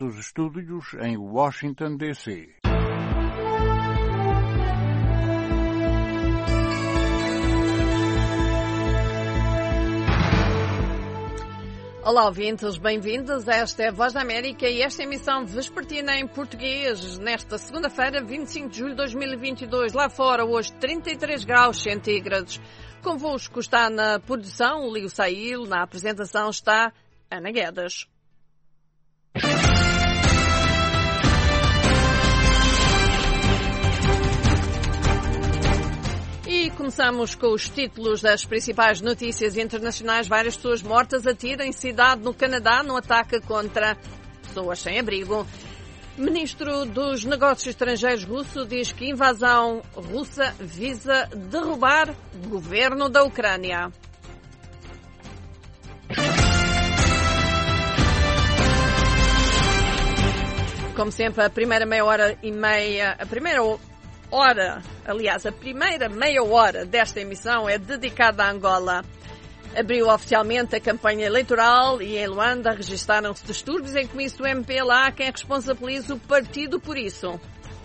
dos estúdios em Washington, D.C. Olá, ouvintes, bem-vindos. Esta é a Voz da América e esta é a emissão vespertina em português, nesta segunda-feira, 25 de julho de 2022. Lá fora, hoje, 33 graus centígrados. Convosco está na produção o Lio Sail, na apresentação está Ana Guedes. E começamos com os títulos das principais notícias internacionais. Várias pessoas mortas a tiro em cidade no Canadá no ataque contra pessoas sem abrigo. Ministro dos Negócios Estrangeiros russo diz que invasão russa visa derrubar o governo da Ucrânia. Como sempre, a primeira meia hora desta emissão é dedicada a Angola. Abriu oficialmente a campanha eleitoral e em Luanda registaram-se distúrbios em comício do MPLA. Quem responsabiliza o partido por isso?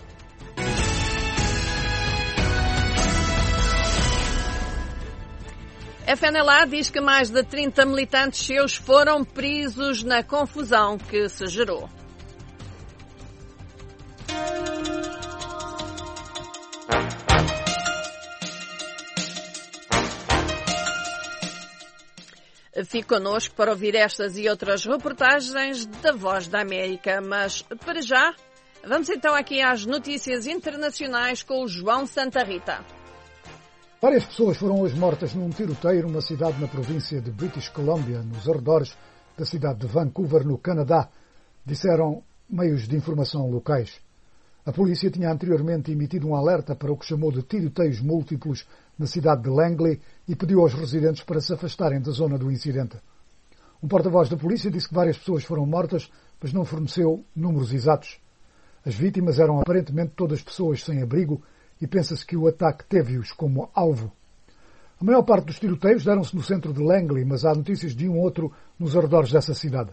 FNLA diz que mais de 30 militantes seus foram presos na confusão que se gerou. Fique connosco para ouvir estas e outras reportagens da Voz da América. Mas, para já, vamos então aqui às notícias internacionais com o João Santa Rita. Várias pessoas foram hoje mortas num tiroteio numa cidade na província de British Columbia, nos arredores da cidade de Vancouver, no Canadá, disseram meios de informação locais. A polícia tinha anteriormente emitido um alerta para o que chamou de tiroteios múltiplos na cidade de Langley e pediu aos residentes para se afastarem da zona do incidente. Um porta-voz da polícia disse que várias pessoas foram mortas, mas não forneceu números exatos. As vítimas eram aparentemente todas pessoas sem abrigo e pensa-se que o ataque teve-os como alvo. A maior parte dos tiroteios deram-se no centro de Langley, mas há notícias de um outro nos arredores dessa cidade.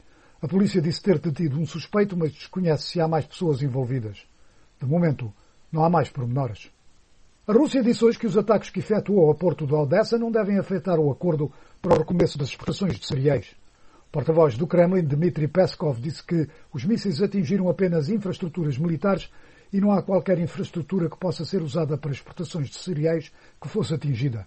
A polícia disse ter detido um suspeito, mas desconhece se há mais pessoas envolvidas. De momento, não há mais pormenores. A Rússia disse hoje que os ataques que efetuou ao porto de Odessa não devem afetar o acordo para o recomeço das exportações de cereais. O porta-voz do Kremlin, Dmitry Peskov, disse que os mísseis atingiram apenas infraestruturas militares e não há qualquer infraestrutura que possa ser usada para exportações de cereais que fosse atingida.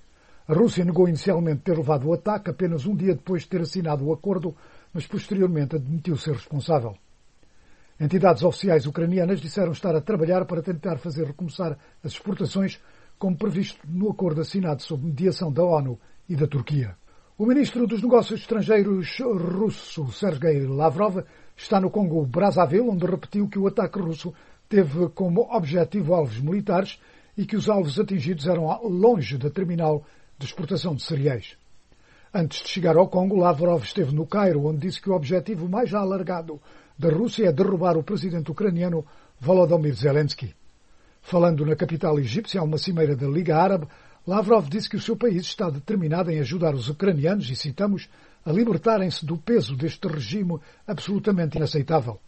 A Rússia negou inicialmente ter levado o ataque apenas um dia depois de ter assinado o acordo, mas posteriormente admitiu ser responsável. Entidades oficiais ucranianas disseram estar a trabalhar para tentar fazer recomeçar as exportações, como previsto no acordo assinado sob mediação da ONU e da Turquia. O ministro dos Negócios Estrangeiros russo, Sergei Lavrov, está no Congo Brazzaville, onde repetiu que o ataque russo teve como objetivo alvos militares e que os alvos atingidos eram longe da terminal de exportação de cereais. Antes de chegar ao Congo, Lavrov esteve no Cairo, onde disse que o objetivo mais alargado da Rússia é derrubar o presidente ucraniano Volodymyr Zelensky. Falando na capital egípcia, a uma cimeira da Liga Árabe, Lavrov disse que o seu país está determinado em ajudar os ucranianos, e citamos, a libertarem-se do peso deste regime absolutamente inaceitável.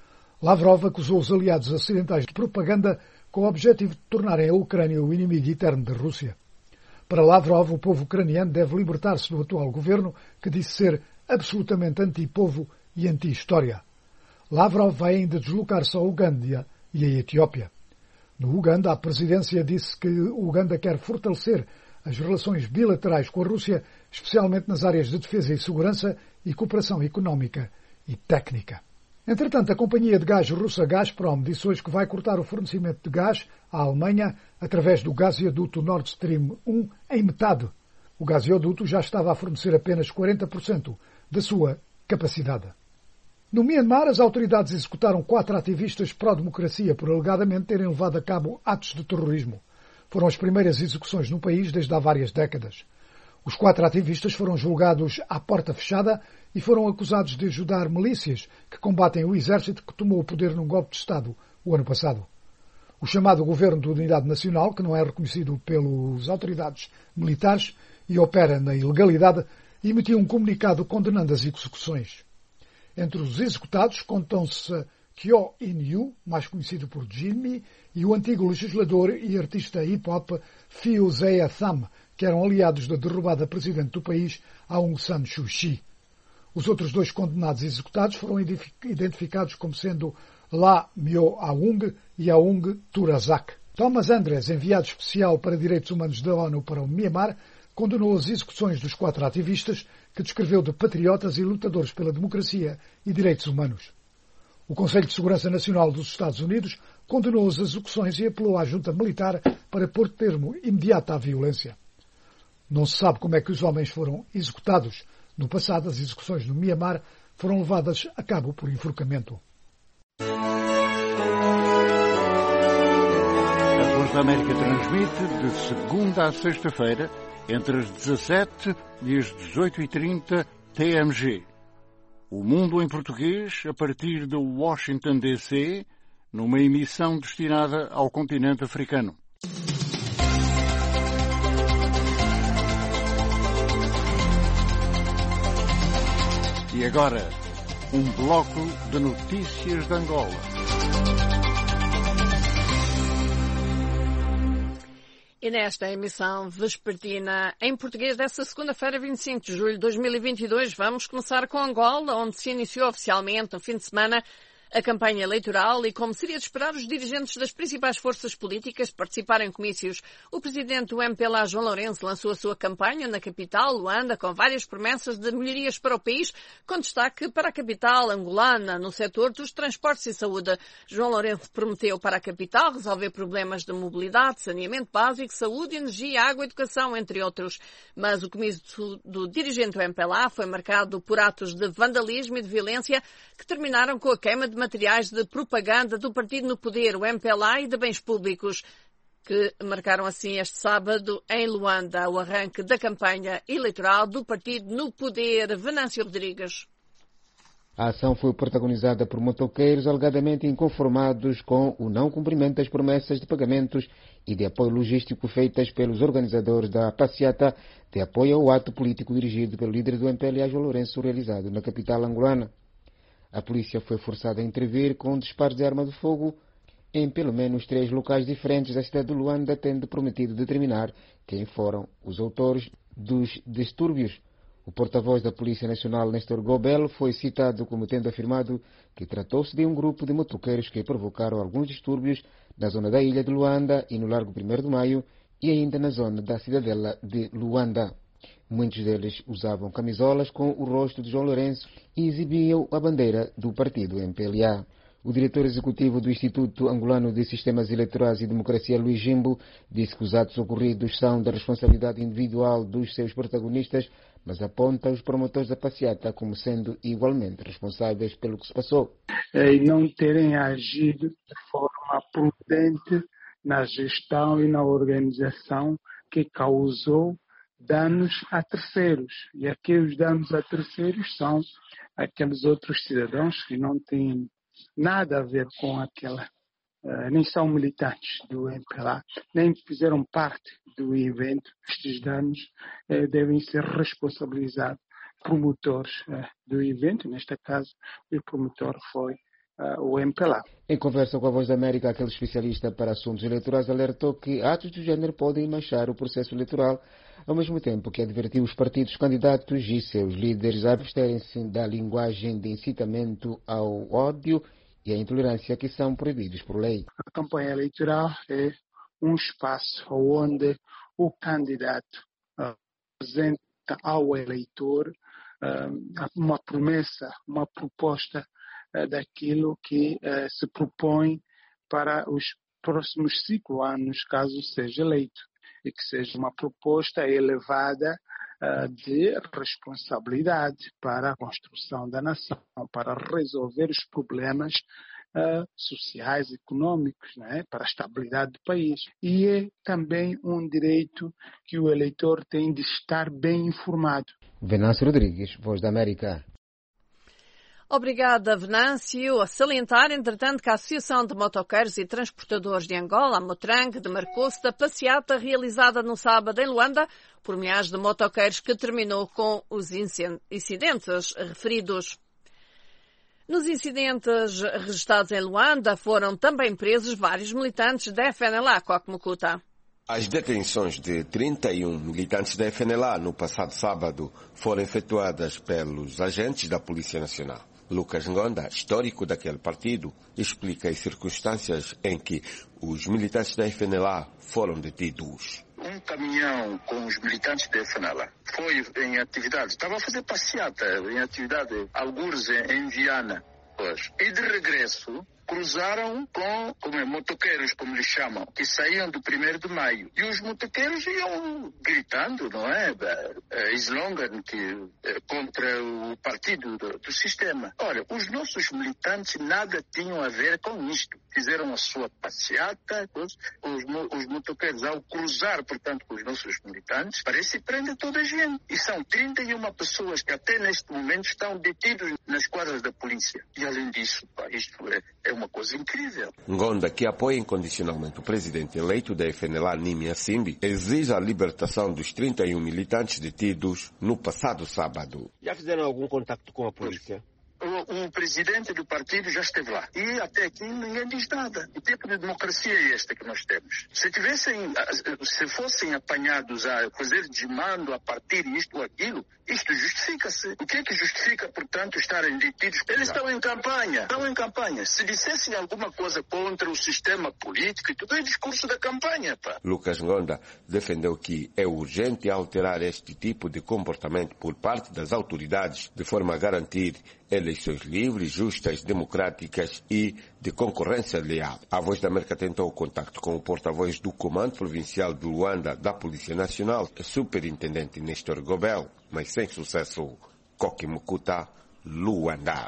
Lavrov acusou os aliados ocidentais de propaganda com o objetivo de tornarem a Ucrânia o inimigo eterno da Rússia. Para Lavrov, o povo ucraniano deve libertar-se do atual governo, que disse ser absolutamente anti-povo e anti-história. Lavrov vai ainda deslocar-se ao Uganda e à Etiópia. No Uganda, a presidência disse que o Uganda quer fortalecer as relações bilaterais com a Rússia, especialmente nas áreas de defesa e segurança e cooperação económica e técnica. Entretanto, a companhia de gás russa Gazprom disse hoje que vai cortar o fornecimento de gás à Alemanha através do gasoduto Nord Stream 1 em metade. O gasoduto já estava a fornecer apenas 40% da sua capacidade. No Myanmar, as autoridades executaram 4 ativistas pró-democracia por alegadamente terem levado a cabo atos de terrorismo. Foram as primeiras execuções no país desde há várias décadas. Os 4 ativistas foram julgados à porta fechada e foram acusados de ajudar milícias que combatem o exército que tomou o poder num golpe de Estado o ano passado. O chamado Governo de Unidade Nacional, que não é reconhecido pelas autoridades militares e opera na ilegalidade, emitiu um comunicado condenando as execuções. Entre os executados contam-se Kyo In-yu, mais conhecido por Jimmy, e o antigo legislador e artista hip-hop Phil Zea Tham, que eram aliados da derrubada presidente do país, Aung San Suu Kyi. Os outros 2 condenados e executados foram identificados como sendo La Myo Aung e Aung Turazak. Thomas Andres, enviado especial para direitos humanos da ONU para o Myanmar, condenou as execuções dos 4 ativistas, que descreveu de patriotas e lutadores pela democracia e direitos humanos. O Conselho de Segurança Nacional dos Estados Unidos condenou as execuções e apelou à junta militar para pôr termo imediato à violência. Não se sabe como é que os homens foram executados. No passado, as execuções no Myanmar foram levadas a cabo por enforcamento. A Voz da América transmite de segunda a sexta-feira, entre as 17 e as 18h30 TMG. O Mundo em Português, a partir de Washington, D.C., numa emissão destinada ao continente africano. E agora, um bloco de notícias de Angola. E nesta emissão vespertina em português desta segunda-feira, 25 de julho de 2022, vamos começar com Angola, onde se iniciou oficialmente no fim de semana a campanha eleitoral e, como seria de esperar, os dirigentes das principais forças políticas participaram em comícios. O presidente do MPLA, João Lourenço, lançou a sua campanha na capital, Luanda, com várias promessas de melhorias para o país, com destaque para a capital angolana, no setor dos transportes e saúde. João Lourenço prometeu para a capital resolver problemas de mobilidade, saneamento básico, saúde, energia, água e educação, entre outros. Mas o comício do dirigente do MPLA foi marcado por atos de vandalismo e de violência que terminaram com a queima de materiais de propaganda do partido no poder, o MPLA, e de bens públicos, que marcaram assim este sábado em Luanda o arranque da campanha eleitoral do partido no poder. Venâncio Rodrigues. A ação foi protagonizada por motoqueiros alegadamente inconformados com o não cumprimento das promessas de pagamentos e de apoio logístico feitas pelos organizadores da passeata de apoio ao ato político dirigido pelo líder do MPLA, João Lourenço, realizado na capital angolana. A polícia foi forçada a intervir com disparos de arma de fogo em pelo menos 3 locais diferentes da cidade de Luanda, tendo prometido determinar quem foram os autores dos distúrbios. O porta-voz da Polícia Nacional, Néstor Gobel, foi citado como tendo afirmado que tratou-se de um grupo de motoqueiros que provocaram alguns distúrbios na zona da ilha de Luanda e no Largo 1º de Maio e ainda na zona da cidadela de Luanda. Muitos deles usavam camisolas com o rosto de João Lourenço e exibiam a bandeira do partido MPLA. O diretor executivo do Instituto Angolano de Sistemas Eleitorais e Democracia, Luís Jimbo, disse que os atos ocorridos são da responsabilidade individual dos seus protagonistas, mas aponta os promotores da passeata como sendo igualmente responsáveis pelo que se passou. E não terem agido de forma prudente na gestão e na organização que causou danos a terceiros. E aqueles danos a terceiros são aqueles outros cidadãos que não têm nada a ver com aquela, nem são militantes do MPLA, nem fizeram parte do evento. Estes danos devem ser responsabilizados promotores do evento. Neste caso, o promotor foi o MPLA. Em conversa com a Voz da América, aquele especialista para assuntos eleitorais alertou que atos do género podem manchar o processo eleitoral, ao mesmo tempo que advertiu os partidos candidatos e seus líderes a absterem-se da linguagem de incitamento ao ódio e à intolerância que são proibidos por lei. A campanha eleitoral é um espaço onde o candidato apresenta ao eleitor uma promessa, uma proposta daquilo que se propõe para os próximos 5 anos, caso seja eleito, e que seja uma proposta elevada de responsabilidade para a construção da nação, para resolver os problemas sociais, econômicos, né, para a estabilidade do país. E é também um direito que o eleitor tem de estar bem informado. Venâncio Rodrigues, Voz da América. Obrigada, Venâncio. A salientar, entretanto, que a Associação de Motoqueiros e Transportadores de Angola, a Motrang, demarcou-se da passeata realizada no sábado em Luanda por milhares de motoqueiros, que terminou com os incidentes referidos. Nos incidentes registrados em Luanda foram também presos vários militantes da FNLA, Coque Mukuta. As detenções de 31 militantes da FNLA no passado sábado foram efetuadas pelos agentes da Polícia Nacional. Lucas Ngonda, histórico daquele partido, explica as circunstâncias em que os militantes da FNLA foram detidos. Um caminhão com os militantes da FNLA foi em atividade, estava a fazer passeata em atividade, algures em Viana. E de regresso cruzaram com motoqueiros, como lhes chamam, que saíam do 1º de maio. E os motoqueiros iam gritando, não é? Slogan contra o partido do sistema. Olha, os nossos militantes nada tinham a ver com isto. Fizeram a sua passeata, os motoqueiros, ao cruzar, portanto, com os nossos militantes, parece que prendem toda a gente. E são 31 pessoas que até neste momento estão detidos nas quadras da polícia. E além disso, isto é uma coisa incrível. Ngonda, que apoia incondicionalmente o presidente eleito da FNLA, Nimia Simbi, exige a libertação dos 31 militantes detidos no passado sábado. Já fizeram algum contato com a polícia? O presidente do partido já esteve lá. E até aqui ninguém diz nada. Que tipo de democracia é esta que nós temos? Se fossem apanhados a fazer desmando, a partir isto ou aquilo, isto justifica-se. O que é que justifica, portanto, estarem detidos? Eles estão em campanha. Se dissessem alguma coisa contra o sistema político, tudo é discurso da campanha, pá. Lucas Ngonda defendeu que é urgente alterar este tipo de comportamento por parte das autoridades, de forma a garantir eleições livres, justas, democráticas e de concorrência leal. A Voz da América tentou o contacto com o porta-voz do Comando Provincial de Luanda da Polícia Nacional, Superintendente Nestor Gobel, mas sem sucesso. Coque Mukuta, Luanda.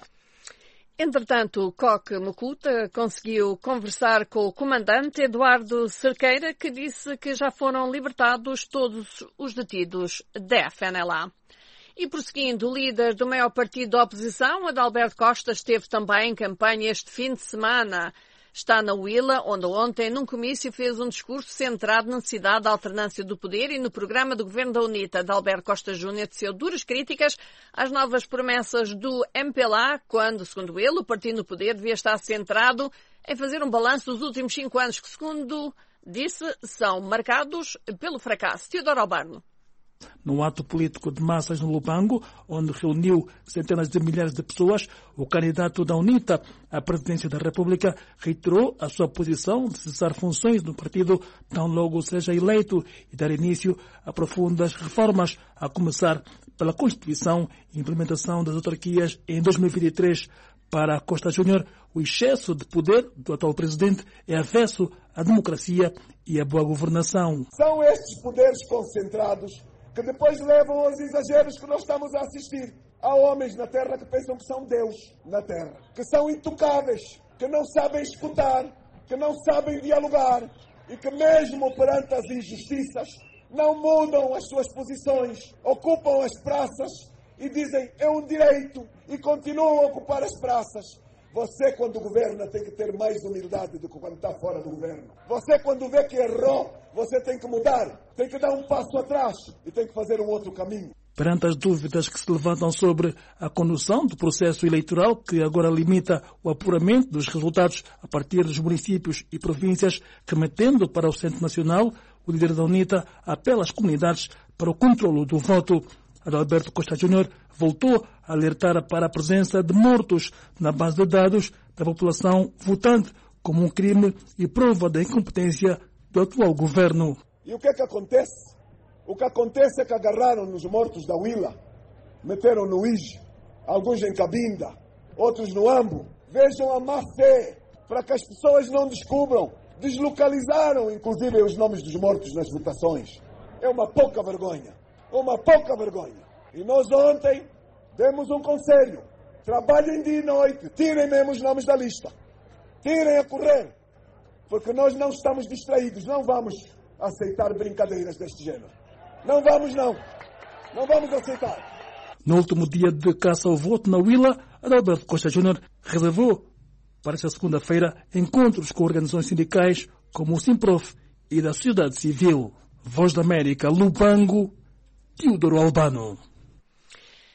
Entretanto, Coque Mukuta conseguiu conversar com o comandante Eduardo Cerqueira, que disse que já foram libertados todos os detidos da FNLA. E prosseguindo, o líder do maior partido da oposição, Adalberto Costa, esteve também em campanha este fim de semana. Está na Huila, onde ontem, num comício, fez um discurso centrado na necessidade da alternância do poder e no programa do governo da UNITA. Adalberto Costa Júnior teceu duras críticas às novas promessas do MPLA, quando, segundo ele, o partido no poder devia estar centrado em fazer um balanço dos últimos 5 anos, que, segundo disse, são marcados pelo fracasso. Teodoro Albarno. Num ato político de massas no Lubango, onde reuniu centenas de milhares de pessoas, o candidato da UNITA à presidência da República reiterou a sua posição de cessar funções no partido tão logo seja eleito e dar início a profundas reformas, a começar pela Constituição e implementação das autarquias em 2023. Para Costa Júnior, o excesso de poder do atual presidente é avesso à democracia e à boa governação. São estes poderes concentrados que depois levam aos exageros que nós estamos a assistir. Há homens na Terra que pensam que são Deus na Terra, que são intocáveis, que não sabem escutar, que não sabem dialogar e que mesmo perante as injustiças não mudam as suas posições, ocupam as praças e dizem é um direito e continuam a ocupar as praças. Você, quando governa, tem que ter mais humildade do que quando está fora do governo. Você, quando vê que errou, você tem que mudar, tem que dar um passo atrás e tem que fazer um outro caminho. Perante as dúvidas que se levantam sobre a condução do processo eleitoral, que agora limita o apuramento dos resultados a partir dos municípios e províncias, remetendo para o Centro Nacional, o líder da UNITA apela às comunidades para o controlo do voto. Adalberto Costa Júnior voltou a alertar para a presença de mortos na base de dados da população votante como um crime e prova da incompetência do atual governo. E o que é que acontece? O que acontece é que agarraram os mortos da Huila, meteram no Ige, alguns em Cabinda, outros no Ambo. Vejam a má fé, para que as pessoas não descubram. Deslocalizaram, inclusive, os nomes dos mortos nas votações. É uma pouca vergonha. Uma pouca vergonha. E nós ontem demos um conselho. Trabalhem dia e noite. Tirem mesmo os nomes da lista. Tirem a correr. Porque nós não estamos distraídos. Não vamos aceitar brincadeiras deste género. Não vamos, não. Não vamos aceitar. No último dia de caça ao voto na Huila, Adalberto Costa Júnior reservou para esta segunda-feira encontros com organizações sindicais como o Simprof e da sociedade civil. Voz da América, Lubango, Teodoro Albano.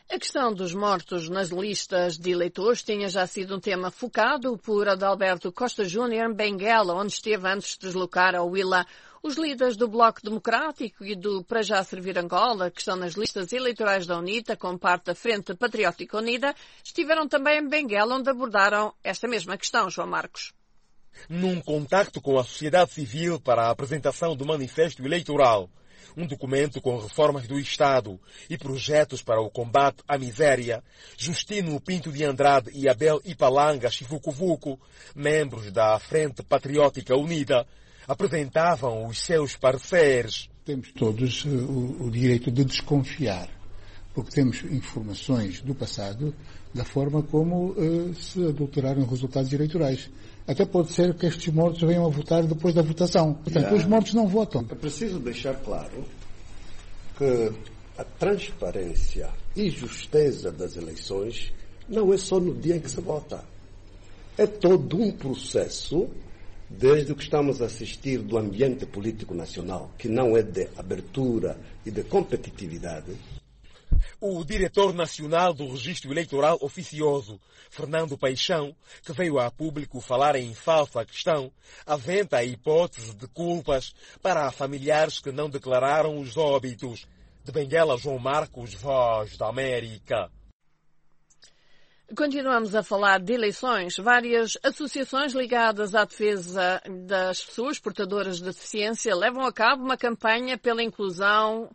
A questão dos mortos nas listas de eleitores tinha já sido um tema focado por Adalberto Costa Júnior em Benguela, onde esteve antes de deslocar ao Huila. Os líderes do Bloco Democrático e do Para Já Servir Angola, que estão nas listas eleitorais da UNITA, como parte da Frente Patriótica Unida, estiveram também em Benguela, onde abordaram esta mesma questão, João Marcos. Num contacto com a sociedade civil para a apresentação do Manifesto Eleitoral, um documento com reformas do Estado e projetos para o combate à miséria, Justino Pinto de Andrade e Abel Ipalanga Chivucovuco, membros da Frente Patriótica Unida, apresentavam os seus pareceres. Temos todos o direito de desconfiar, porque temos informações do passado da forma como se adulteraram os resultados eleitorais. Até pode ser que estes mortos venham a votar depois da votação. Portanto, os mortos não votam. É preciso deixar claro que a transparência e justeza das eleições não é só no dia em que se vota. É todo um processo, desde o que estamos a assistir do ambiente político nacional, que não é de abertura e de competitividade. O diretor nacional do Registro Eleitoral Oficioso, Fernando Paixão, que veio a público falar em falsa questão, aventa a hipótese de culpas para familiares que não declararam os óbitos. De Benguela, João Marcos, Voz da América. Continuamos a falar de eleições. Várias associações ligadas à defesa das pessoas portadoras de deficiência levam a cabo uma campanha pela inclusão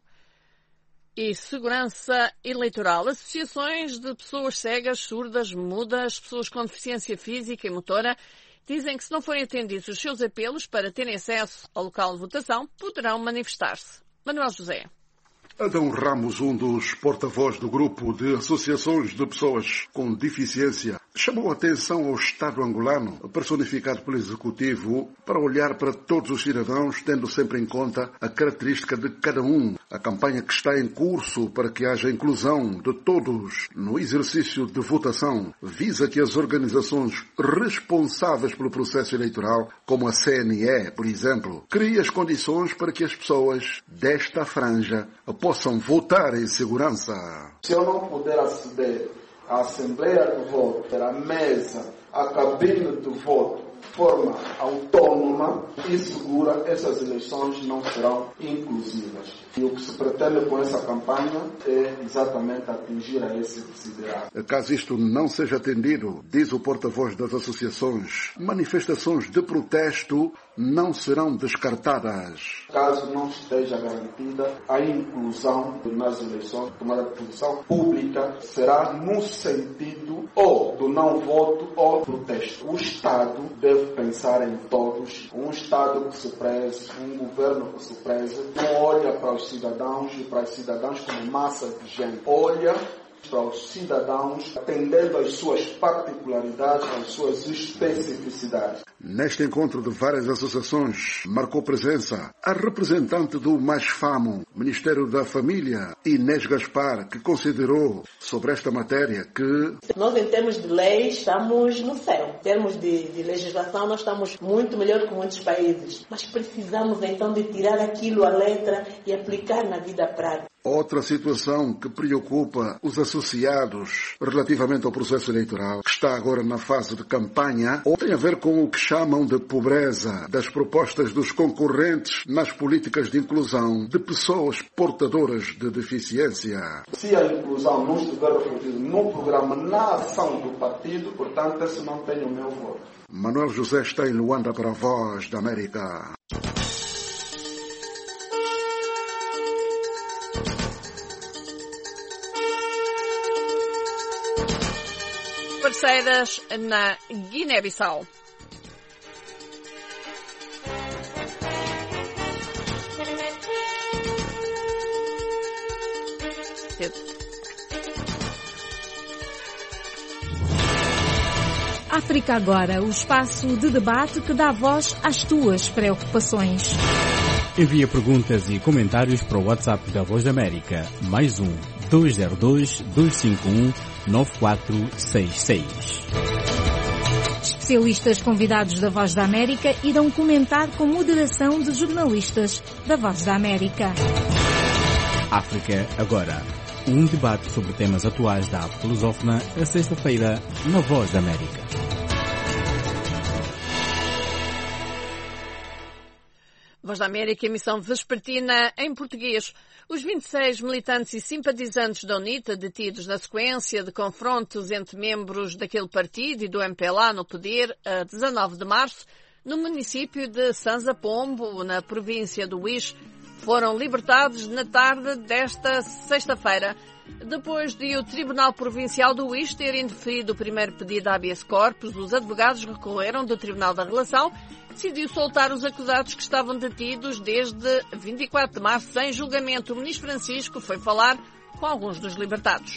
e segurança eleitoral. Associações de pessoas cegas, surdas, mudas, pessoas com deficiência física e motora dizem que se não forem atendidos os seus apelos para terem acesso ao local de votação, poderão manifestar-se. Manuel José. Adão Ramos, um dos porta-voz do grupo de associações de pessoas com deficiência, chamou a atenção ao Estado angolano, personificado pelo Executivo, para olhar para todos os cidadãos, tendo sempre em conta a característica de cada um. A campanha que está em curso para que haja inclusão de todos no exercício de votação visa que as organizações responsáveis pelo processo eleitoral, como a CNE, por exemplo, criem as condições para que as pessoas desta franja possam votar em segurança. Se eu não puder aceder à Assembleia de Voto, à mesa, à cabine de voto, de forma autônoma e segura, essas eleições não serão inclusivas. E o que se pretende com essa campanha é exatamente atingir a esse desiderado. Caso isto não seja atendido, diz o porta-voz das associações, manifestações de protesto não serão descartadas. Caso não esteja garantida a inclusão nas eleições, tomada de posição pública será no sentido ou do não voto ou do protesto. O Estado deve pensar em todos. Um Estado que se preze, um governo que se preze, não olha para os cidadãos e para as cidadãs como massa de gente. Olha para os cidadãos, atendendo às suas particularidades, às suas especificidades. Neste encontro de várias associações, marcou presença a representante do MASFAMO, Ministério da Família, Inês Gaspar, que considerou sobre esta matéria que nós, em termos de leis, estamos no céu. Em termos de legislação, nós estamos muito melhor que muitos países. Mas precisamos, então, de tirar aquilo à letra e aplicar na vida prática. Outra situação que preocupa os associados relativamente ao processo eleitoral, que está agora na fase de campanha, tem a ver com o que chamam de pobreza das propostas dos concorrentes nas políticas de inclusão de pessoas portadoras de deficiência. Se a inclusão não estiver refletida no programa, na ação do partido, portanto, esse não tem o meu voto. Manuel José está em Luanda para a Voz da América. Parceiras na Guiné-Bissau. África Agora, o espaço de debate que dá voz às tuas preocupações. Envia perguntas e comentários para o WhatsApp da Voz da América, mais 202-251-9466. Especialistas convidados da Voz da América irão comentar com moderação de jornalistas da Voz da América. África Agora. um debate sobre temas atuais da arte lusófona, a sexta-feira, na Voz da América. Voz da América, emissão vespertina em português. Os 26 militantes e simpatizantes da UNITA detidos na sequência de confrontos entre membros daquele partido e do MPLA no poder a 19 de março, no município de Sanza Pombo, na província do Uís, foram libertados na tarde desta sexta-feira, depois de o Tribunal Provincial do Uís ter indeferido o primeiro pedido de habeas corpus. Os advogados recorreram do Tribunal da Relação, decidiu soltar os acusados que estavam detidos desde 24 de março em julgamento. O ministro Francisco foi falar com alguns dos libertados.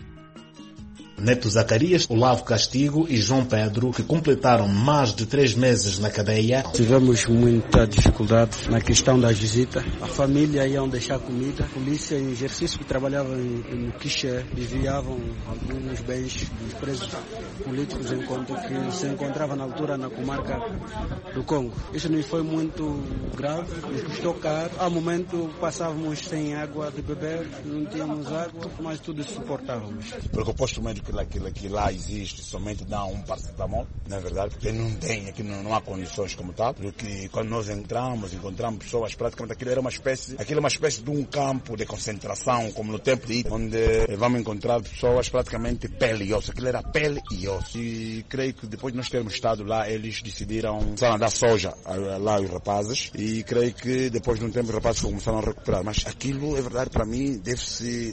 Neto Zacarias, Olavo Castigo e João Pedro, que completaram mais de 3 meses na cadeia. Tivemos muita dificuldade na questão da visita. A família iam deixar comida. A polícia em exercício que trabalhava no quiché desviavam alguns bens dos presos políticos enquanto que se encontrava na altura na comarca do Congo. Isso nos foi muito grave, nos custou caro. Ao momento passávamos sem água de beber, não tínhamos água, mas tudo suportávamos. Porque o posto médico aquilo que lá existe somente dá um paracetamol, na verdade, porque não tem, aqui não há condições como tal, porque quando nós encontramos pessoas, praticamente aquilo é uma espécie de um campo de concentração, como no tempo de Hitler, onde vamos encontrar pessoas praticamente pele e osso, aquilo era pele e osso. E creio que depois de nós termos estado lá, eles decidiram começar a dar soja lá os rapazes, e creio que depois de um tempo os rapazes começaram a recuperar, mas aquilo é verdade, para mim, deve-se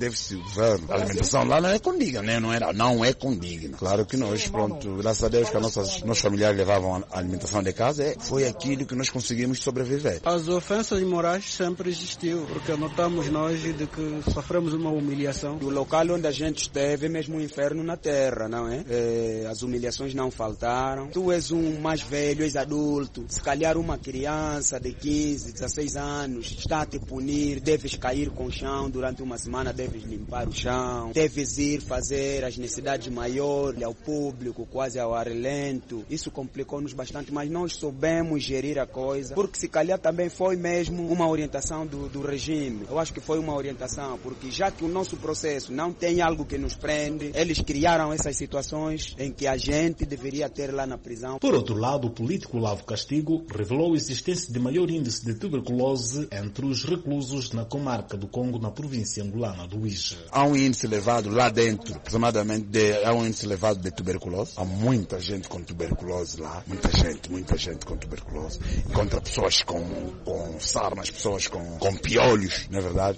ver. A alimentação lá não é condigna, né? Não é condigna. Claro que nós, graças a Deus que nossos familiares levavam a alimentação de casa, foi aquilo que nós conseguimos sobreviver. As ofensas morais sempre existiu, porque notamos nós de que sofremos uma humilhação. O local onde a gente esteve é mesmo um inferno na terra, não é? As humilhações não faltaram. Tu és um mais velho, és adulto, se calhar uma criança de 15, 16 anos está a te punir, deves cair com o chão durante uma semana, deves limpar o chão, deves ir fazer as necessidades maiores ao público, quase ao ar lento. Isso complicou-nos bastante, mas nós soubemos gerir a coisa, porque se calhar também foi mesmo uma orientação do regime. Eu acho que foi uma orientação, porque já que o nosso processo não tem algo que nos prende, eles criaram essas situações em que a gente deveria ter lá na prisão. Por outro lado, o político Olavo Castigo revelou a existência de maior índice de tuberculose entre os reclusos na comarca do Congo, na província angolana do Uís. Há um índice elevado lá dentro, aproximadamente há um índice elevado de tuberculose. Há muita gente com tuberculose lá, muita gente com tuberculose. Encontra pessoas com sarnas, pessoas com piolhos, na verdade.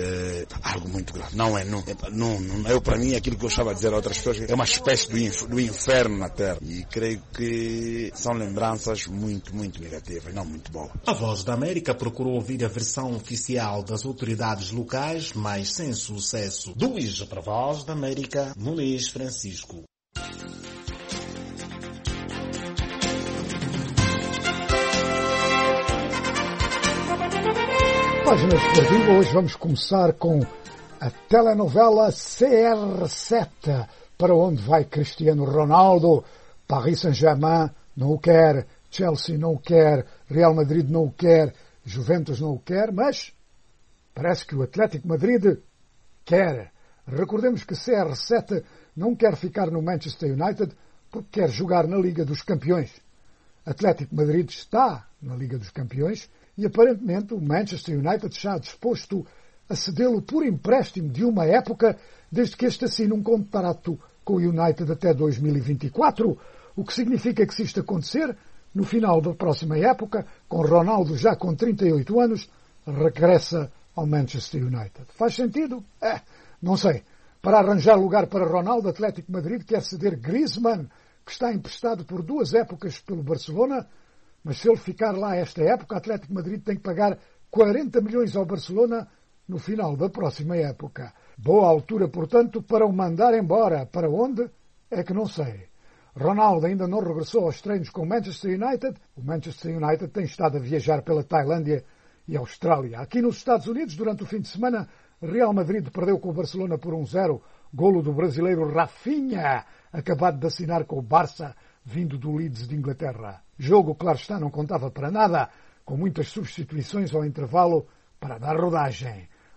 É algo muito grave. Para mim, aquilo que eu estava a dizer a outras pessoas, é uma espécie do inferno na Terra. E creio que são lembranças muito negativas, não muito boas. A Voz da América procurou ouvir a versão oficial das autoridades locais, mas sem sucesso. Do Uís para a Voz da América, Muniz Francisco. Página esportiva, hoje vamos começar com a telenovela CR7, para onde vai Cristiano Ronaldo. Paris Saint-Germain não o quer, Chelsea não o quer, Real Madrid não o quer, Juventus não o quer, mas parece que o Atlético Madrid quer. Recordemos que CR7 não quer ficar no Manchester United porque quer jogar na Liga dos Campeões. Atlético Madrid está na Liga dos Campeões e aparentemente o Manchester United está disposto a cedê-lo por empréstimo de uma época, desde que este assine um contrato com o United até 2024, o que significa que, se isto acontecer, no final da próxima época, com Ronaldo já com 38 anos, regressa ao Manchester United. Faz sentido? Não sei. Para arranjar lugar para Ronaldo, Atlético Madrid quer ceder Griezmann, que está emprestado por 2 épocas pelo Barcelona, mas se ele ficar lá esta época, Atlético Madrid tem que pagar 40 milhões ao Barcelona no final da próxima época. Boa altura, portanto, para o mandar embora. Para onde? É que não sei. Ronaldo ainda não regressou aos treinos com o Manchester United. O Manchester United tem estado a viajar pela Tailândia e Austrália. Aqui nos Estados Unidos, durante o fim de semana, Real Madrid perdeu com o Barcelona por 1-0, golo do brasileiro Rafinha, acabado de assinar com o Barça, vindo do Leeds de Inglaterra. Jogo, claro está, não contava para nada, com muitas substituições ao intervalo para dar rodagem.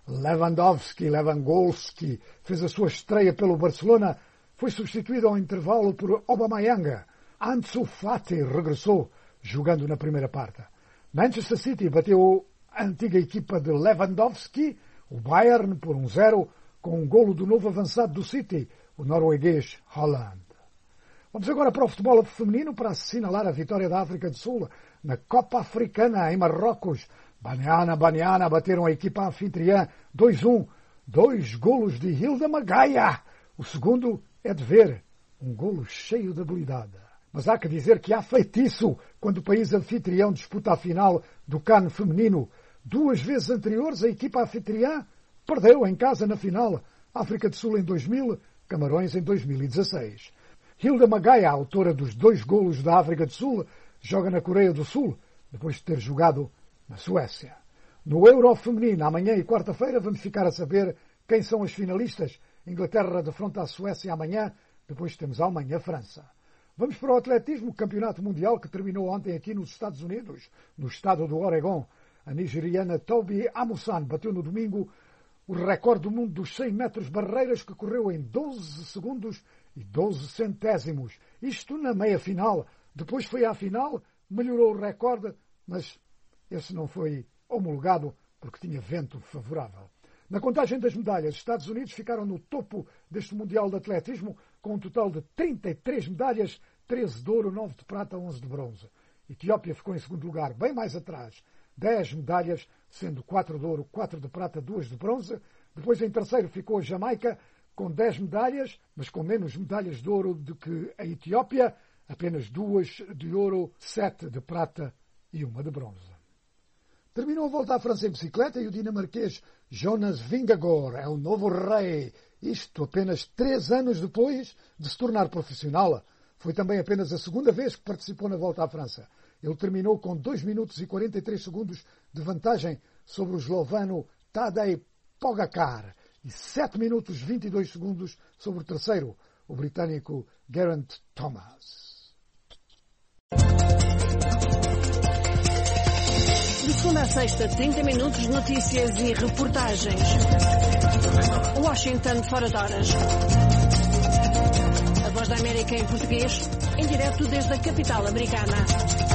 Lewandowski fez a sua estreia pelo Barcelona, foi substituído ao intervalo por Aubameyang. Ansu Fati regressou, jogando na primeira parte. Manchester City bateu a antiga equipa de Lewandowski, o Bayern, por 1-0, com um golo do novo avançado do City, o norueguês Haaland. Vamos agora para o futebol feminino para assinalar a vitória da África do Sul na Copa Africana em Marrocos. Baniana bateram a equipa anfitriã 2-1, 2 golos de Hilda Magaia. O segundo é de ver, um golo cheio de habilidade. Mas há que dizer que há feitiço quando o país anfitrião disputa a final do CAN feminino. 2 vezes anteriores a equipa anfitriã perdeu em casa na final. África do Sul em 2000, Camarões em 2016. Hilda Magaia, autora dos 2 golos da África do Sul, joga na Coreia do Sul, depois de ter jogado na Suécia. No Euro feminino, amanhã e quarta-feira, vamos ficar a saber quem são as finalistas. Inglaterra defronta a Suécia amanhã, depois temos a Alemanha-França. Vamos para o atletismo, Campeonato Mundial que terminou ontem aqui nos Estados Unidos, no estado do Oregon. A nigeriana Tobi Amusan bateu no domingo o recorde do mundo dos 100 metros barreiras, que correu em 12 segundos e 12 centésimos. Isto na meia-final. Depois foi à final, melhorou o recorde, mas esse não foi homologado porque tinha vento favorável. Na contagem das medalhas, os Estados Unidos ficaram no topo deste Mundial de Atletismo com um total de 33 medalhas, 13 de ouro, 9 de prata, 11 de bronze. Etiópia ficou em segundo lugar, bem mais atrás, 10 medalhas, sendo 4 de ouro, 4 de prata, 2 de bronze. Depois em terceiro ficou a Jamaica com 10 medalhas, mas com menos medalhas de ouro do que a Etiópia, apenas 2 de ouro, 7 de prata e 1 de bronze. Terminou a volta à França em bicicleta e o dinamarquês Jonas Vingegaard é o novo rei. Isto apenas 3 anos depois de se tornar profissional. Foi também apenas a segunda vez que participou na volta à França. Ele terminou com 2 minutos e 43 segundos de vantagem sobre o esloveno Tadej Pogačar e 7 minutos e 22 segundos sobre o terceiro, o britânico Geraint Thomas. De segunda a sexta, 30 minutos, notícias e reportagens. Washington, fora de horas. A Voz da América em português, em direto desde a capital americana.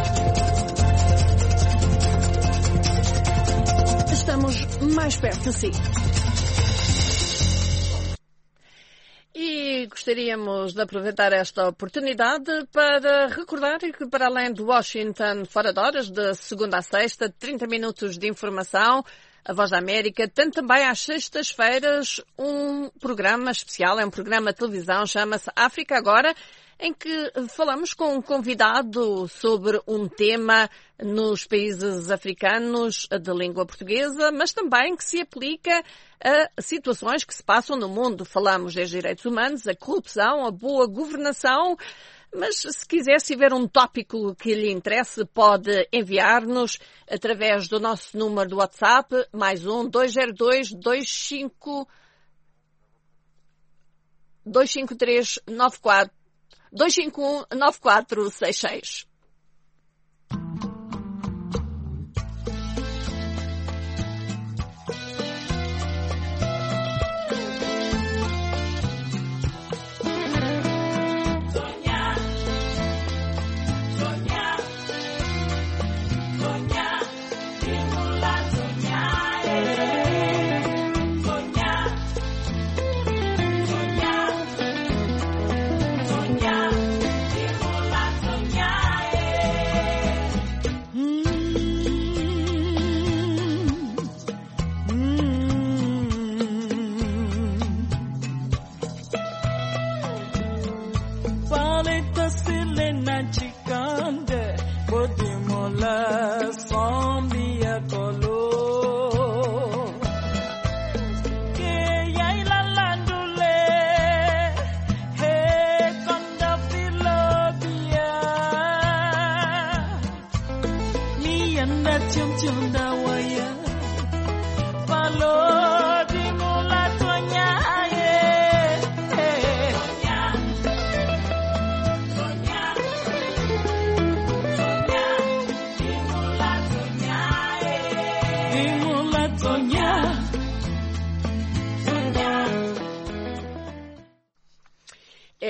Estamos mais perto de si. E gostaríamos de aproveitar esta oportunidade para recordar que, para além do Washington fora de horas, de segunda a sexta, 30 minutos de informação, a Voz da América tem também às sextas-feiras um programa especial, é um programa de televisão, chama-se África Agora, em que falamos com um convidado sobre um tema nos países africanos de língua portuguesa, mas também que se aplica a situações que se passam no mundo. Falamos dos direitos humanos, a corrupção, a boa governação, mas se quiser, se tiver um tópico que lhe interesse, pode enviar-nos através do nosso número do WhatsApp, mais 202-253-94. 251-9466.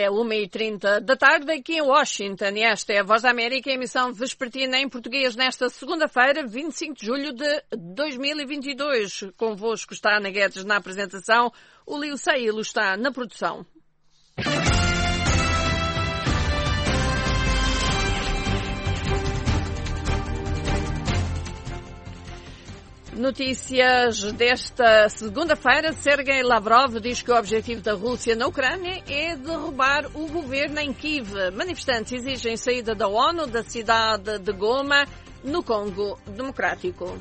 1h30 da tarde aqui em Washington. E esta é a Voz da América, emissão vespertina em português nesta segunda-feira, 25 de julho de 2022. Convosco está Ana Guedes na apresentação, o Lio Sailo está na produção. Notícias desta segunda-feira. Sergei Lavrov diz que o objetivo da Rússia na Ucrânia é derrubar o governo em Kiev. Manifestantes exigem saída da ONU da cidade de Goma, no Congo Democrático.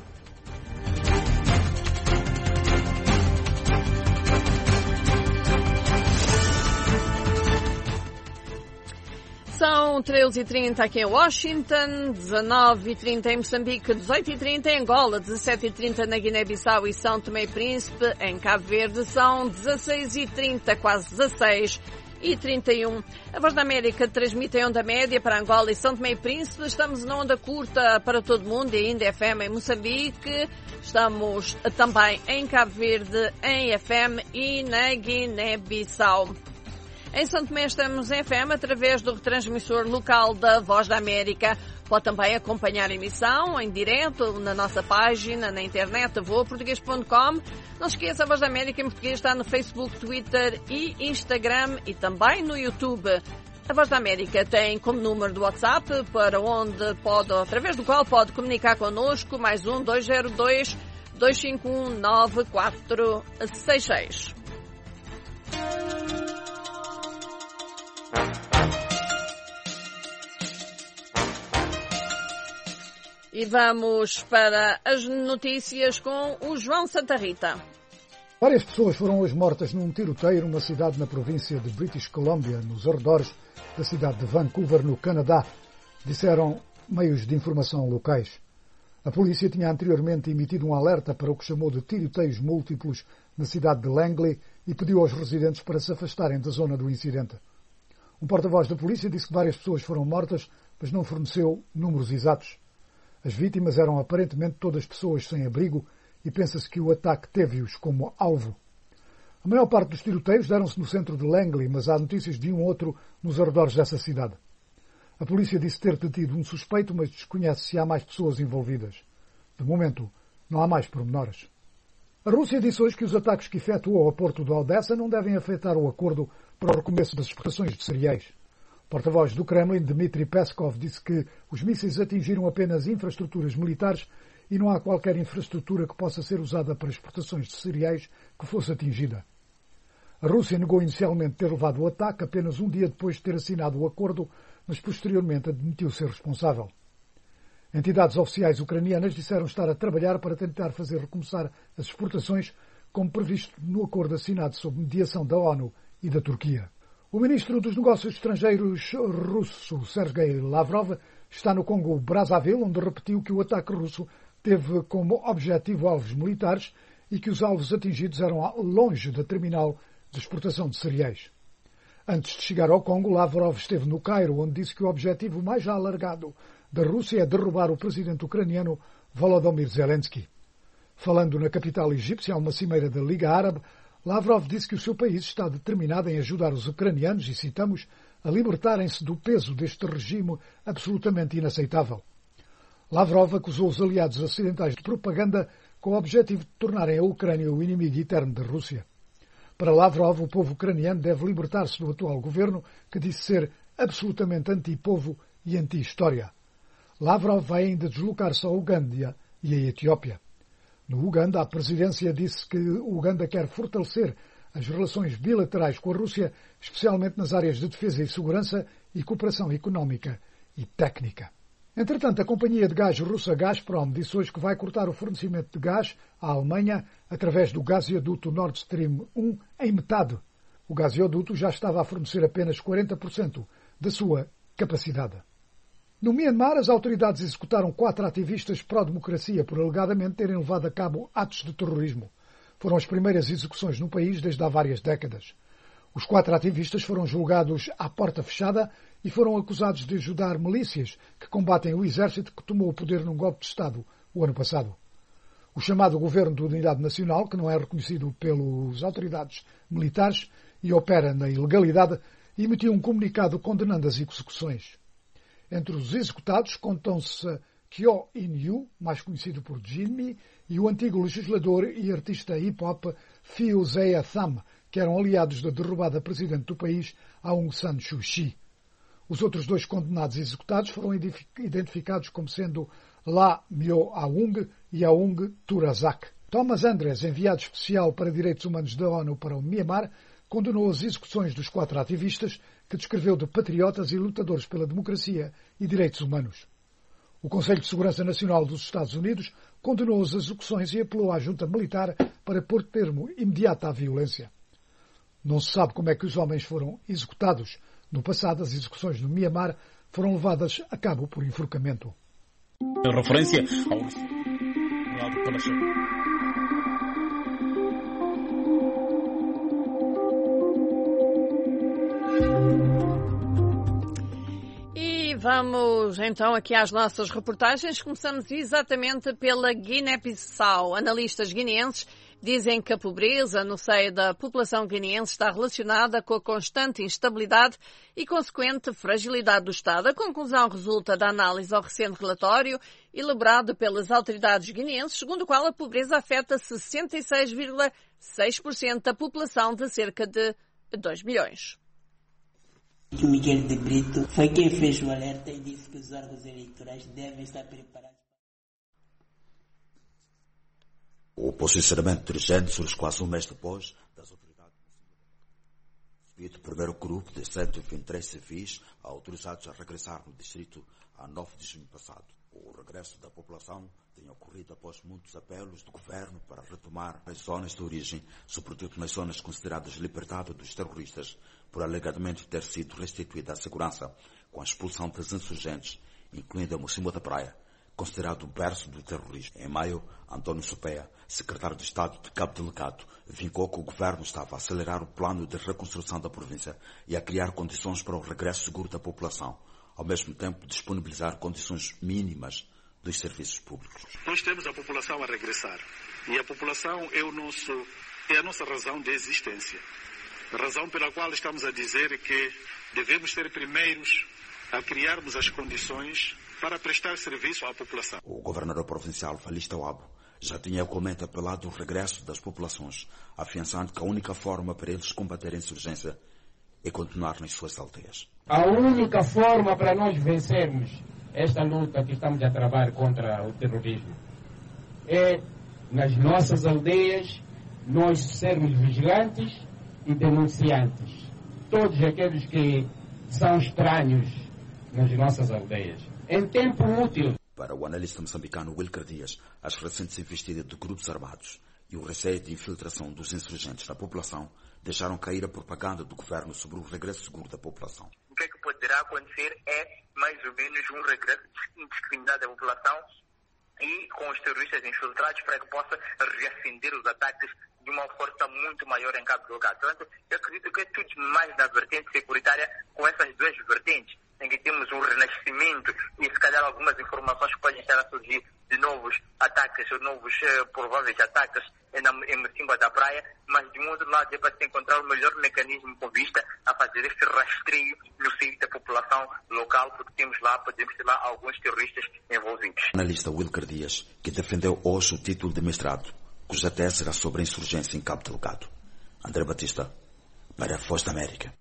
São 13h30 aqui em Washington, 19h30 em Moçambique, 18h30 em Angola, 17h30 na Guiné-Bissau e São Tomé e Príncipe. Em Cabo Verde são 16h30, quase 16h31. A Voz da América transmite em onda média para Angola e São Tomé e Príncipe. Estamos na onda curta para todo o mundo e ainda FM em Moçambique. Estamos também em Cabo Verde, em FM e na Guiné-Bissau. Em São Tomé estamos em FM através do retransmissor local da Voz da América. Pode também acompanhar a emissão em direto na nossa página na internet voaportugues.com. Não se esqueça, a Voz da América em português está no Facebook, Twitter e Instagram e também no YouTube. A Voz da América tem como número do WhatsApp para onde pode, através do qual pode comunicar connosco, mais 202-251-9466. E vamos para as notícias com o João Santa Rita. Várias pessoas foram hoje mortas num tiroteio numa cidade na província de British Columbia, nos arredores da cidade de Vancouver, no Canadá, disseram meios de informação locais. A polícia tinha anteriormente emitido um alerta para o que chamou de tiroteios múltiplos na cidade de Langley e pediu aos residentes para se afastarem da zona do incidente. Um porta-voz da polícia disse que várias pessoas foram mortas, mas não forneceu números exatos. As vítimas eram aparentemente todas pessoas sem abrigo e pensa-se que o ataque teve-os como alvo. A maior parte dos tiroteios deram-se no centro de Langley, mas há notícias de um outro nos arredores dessa cidade. A polícia disse ter detido um suspeito, mas desconhece se há mais pessoas envolvidas. De momento, não há mais pormenores. A Rússia disse hoje que os ataques que efetuou ao porto de Odessa não devem afetar o acordo para o recomeço das exportações de cereais. O porta-voz do Kremlin, Dmitry Peskov, disse que os mísseis atingiram apenas infraestruturas militares e não há qualquer infraestrutura que possa ser usada para exportações de cereais que fosse atingida. A Rússia negou inicialmente ter levado o ataque apenas um dia depois de ter assinado o acordo, mas posteriormente admitiu ser responsável. Entidades oficiais ucranianas disseram estar a trabalhar para tentar fazer recomeçar as exportações, como previsto no acordo assinado sob mediação da ONU e da Turquia. O ministro dos Negócios Estrangeiros russo, Sergei Lavrov, está no Congo Brazzaville, onde repetiu que o ataque russo teve como objetivo alvos militares e que os alvos atingidos eram longe da terminal de exportação de cereais. Antes de chegar ao Congo, Lavrov esteve no Cairo, onde disse que o objetivo mais alargado da Rússia é derrubar o presidente ucraniano Volodymyr Zelensky. Falando na capital egípcia, a uma cimeira da Liga Árabe, Lavrov disse que o seu país está determinado em ajudar os ucranianos, e citamos, a libertarem-se do peso deste regime absolutamente inaceitável. Lavrov acusou os aliados ocidentais de propaganda com o objetivo de tornarem a Ucrânia o inimigo eterno da Rússia. Para Lavrov, o povo ucraniano deve libertar-se do atual governo, que disse ser absolutamente anti-povo e anti-história. Lavrov vai ainda deslocar-se à Uganda e à Etiópia. No Uganda, a presidência disse que o Uganda quer fortalecer as relações bilaterais com a Rússia, especialmente nas áreas de defesa e segurança e cooperação económica e técnica. Entretanto, a companhia de gás russa Gazprom disse hoje que vai cortar o fornecimento de gás à Alemanha através do gasoduto Nord Stream 1 em metade. O gasoduto já estava a fornecer apenas 40% da sua capacidade. No Myanmar, as autoridades executaram 4 ativistas pró-democracia por alegadamente terem levado a cabo atos de terrorismo. Foram as primeiras execuções no país desde há várias décadas. Os 4 ativistas foram julgados à porta fechada e foram acusados de ajudar milícias que combatem o exército que tomou o poder num golpe de Estado o ano passado. O chamado Governo de Unidade Nacional, que não é reconhecido pelas autoridades militares e opera na ilegalidade, emitiu um comunicado condenando as execuções. Entre os executados contam-se Kyo In-yu, mais conhecido por Jimmy, e o antigo legislador e artista hip-hop Phil Zea Tham, que eram aliados da derrubada presidente do país, Aung San Suu Kyi. Os outros 2 condenados e executados foram identificados como sendo La Myo Aung e Aung Turazak. Thomas Andres, enviado especial para direitos humanos da ONU para o Myanmar, condenou as execuções dos 4 ativistas, que descreveu de patriotas e lutadores pela democracia e direitos humanos. O Conselho de Segurança Nacional dos Estados Unidos condenou as execuções e apelou à junta militar para pôr termo imediato à violência. Não se sabe como é que os homens foram executados. No passado, as execuções no Myanmar foram levadas a cabo por enforcamento. Em referência ao... E vamos então aqui às nossas reportagens. Começamos exatamente pela Guiné-Bissau. Analistas guineenses dizem que a pobreza no seio da população guineense está relacionada com a constante instabilidade e consequente fragilidade do Estado. A conclusão resulta da análise ao recente relatório elaborado pelas autoridades guineenses, segundo o qual a pobreza afeta 66,6% da população de cerca de 2 milhões. Miguel de Brito foi quem fez o alerta e disse que os órgãos eleitorais devem estar preparados. O posicionamento dirigente surge quase um mês depois das autoridades do primeiro grupo de 123 civis autorizados a regressar no distrito a 9 de junho passado. O regresso da população tem ocorrido após muitos apelos do governo para retomar as zonas de origem, sobretudo nas zonas consideradas libertadas dos terroristas, por alegadamente ter sido restituída a segurança com a expulsão dos insurgentes, incluindo a Mocimboa da Praia, considerado o berço do terrorismo. Em maio, António Sopeia, secretário de Estado de Cabo Delgado, vincou que o governo estava a acelerar o plano de reconstrução da província e a criar condições para o regresso seguro da população, ao mesmo tempo disponibilizar condições mínimas dos serviços públicos. Nós temos a população a regressar e a população é a nossa razão de existência. A razão pela qual estamos a dizer que devemos ser primeiros a criarmos as condições para prestar serviço à população. O governador provincial, Falista Wabo, já tinha igualmente apelado ao regresso das populações, afiançando que a única forma para eles combaterem a insurgência é continuar nas suas aldeias. A única forma para nós vencermos esta luta que estamos a travar contra o terrorismo é, nas nossas aldeias, nós sermos vigilantes e denunciantes. Todos aqueles que são estranhos nas nossas aldeias. Em tempo útil. Para o analista moçambicano Wilker Dias, as recentes investidas de grupos armados e o receio de infiltração dos insurgentes na população deixaram cair a propaganda do governo sobre o regresso seguro da população. O que é que poderá acontecer é, mais ou menos, um regresso indiscriminado da população e com os terroristas infiltrados para que possa reacender os ataques de uma força muito maior em Cabo Delgado. Portanto, eu acredito que é tudo mais na vertente securitária com essas duas vertentes, em que temos um renascimento e se calhar algumas informações que podem estar a surgir de novos ataques, ou novos prováveis ataques em Mocimboa da Praia, mas de um outro lado é para se encontrar o melhor mecanismo com vista a fazer esse rastreio no seio da população local, porque podemos ter lá alguns terroristas envolvidos. O analista Wilker Dias, que defendeu hoje o título de mestrado, cuja tese era sobre a insurgência em Cabo Delgado. André Batista, para a Voz da América.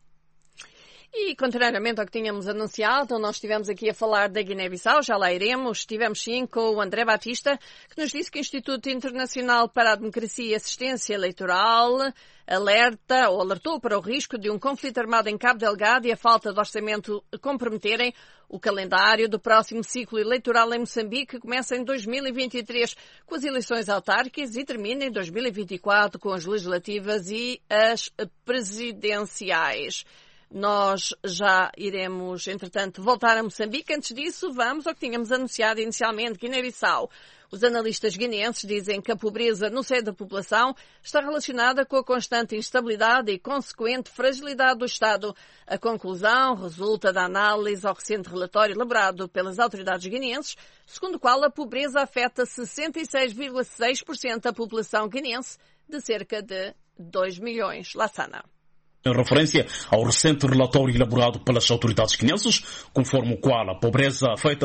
E, contrariamente ao que tínhamos anunciado, nós estivemos aqui a falar da Guiné-Bissau, já lá iremos. Estivemos sim com o André Batista, que nos disse que o Instituto Internacional para a Democracia e Assistência Eleitoral alertou para o risco de um conflito armado em Cabo Delgado e a falta de orçamento comprometerem o calendário do próximo ciclo eleitoral em Moçambique, que começa em 2023 com as eleições autárquicas e termina em 2024 com as legislativas e as presidenciais. Nós já iremos, entretanto, voltar a Moçambique. Antes disso, vamos ao que tínhamos anunciado inicialmente, Guiné-Bissau. Os analistas guineenses dizem que a pobreza no seio da população está relacionada com a constante instabilidade e consequente fragilidade do Estado. A conclusão resulta da análise ao recente relatório elaborado pelas autoridades guineenses, segundo o qual a pobreza afeta 66,6% da população guineense, de cerca de 2 milhões. Lassana. Em referência ao recente relatório elaborado pelas autoridades guineenses, conforme o qual a pobreza afeta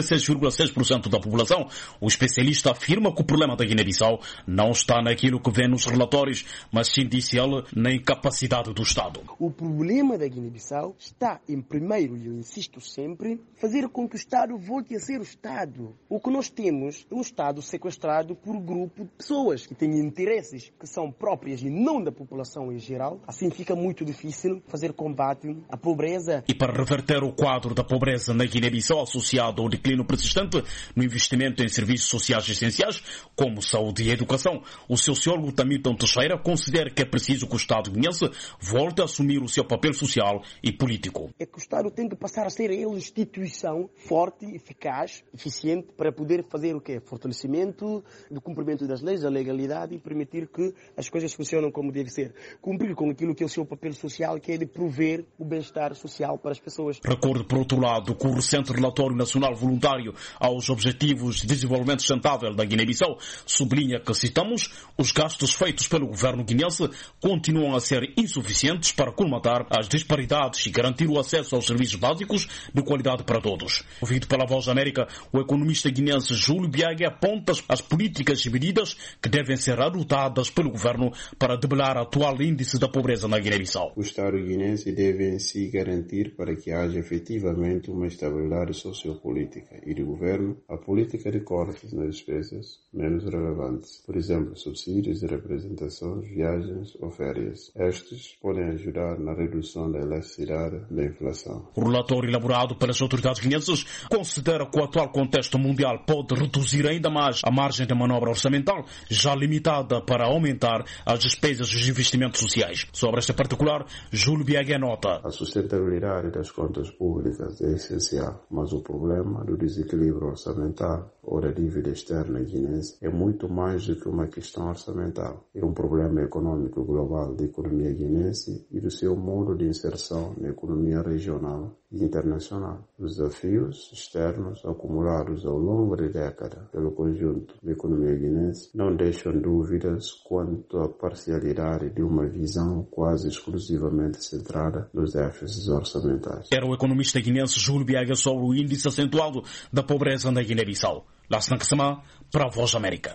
66,6% da população, o especialista afirma que o problema da Guiné-Bissau não está naquilo que vê nos relatórios, mas sim, disse ele, na incapacidade do Estado. O problema da Guiné-Bissau está, em primeiro, e eu insisto sempre, fazer com que o Estado volte a ser o Estado. O que nós temos é um Estado sequestrado por um grupo de pessoas que têm interesses que são próprias e não da população em geral. Assim fica muito difícil fazer combate à pobreza. E para reverter o quadro da pobreza na Guiné-Bissau associado ao declínio persistente no investimento em serviços sociais essenciais, como saúde e educação, o sociólogo Tamilton Teixeira considera que é preciso que o Estado guineense volte a assumir o seu papel social e político. É que o Estado tem que passar a ser ele instituição forte, eficaz, eficiente, para poder fazer o quê? Fortalecimento do cumprimento das leis, da legalidade e permitir que as coisas funcionem como deve ser. Cumprir com aquilo que é o seu papel social, que é de prover o bem-estar social para as pessoas. Recordo, por outro lado, que o recente relatório nacional voluntário aos Objetivos de Desenvolvimento Sustentável da Guiné-Bissau sublinha que, citamos, os gastos feitos pelo governo guineense continuam a ser insuficientes para colmatar as disparidades e garantir o acesso aos serviços básicos de qualidade para todos. Ouvido pela Voz da América, o economista guineense Júlio Biaga aponta as políticas e medidas que devem ser adotadas pelo governo para debelar o atual índice da pobreza na Guiné-Bissau. O Estado guinense deve em si garantir para que haja efetivamente uma estabilidade sociopolítica e de governo a política de cortes nas despesas menos relevantes, por exemplo, subsídios de representações, viagens ou férias. Estes podem ajudar na redução da elasticidade da inflação. O relatório elaborado pelas autoridades guineenses considera que o atual contexto mundial pode reduzir ainda mais a margem de manobra orçamental, já limitada para aumentar as despesas dos investimentos sociais. Sobre esta particular, Júlio Biaga nota: a sustentabilidade das contas públicas é essencial, mas o problema do desequilíbrio orçamental ou da dívida externa guinense é muito mais do que uma questão orçamental. É um problema econômico global da economia guinense e do seu modo de inserção na economia regional e internacional. Os desafios externos acumulados ao longo de décadas pelo conjunto da economia guinense não deixam dúvidas quanto à parcialidade de uma visão quase exclusivamente centrada nos déficits orçamentais. Era o economista guinense Júlio Biaga sobre o índice acentuado da pobreza na Guiné-Bissau. Lassana Kassama, para a Voz da América.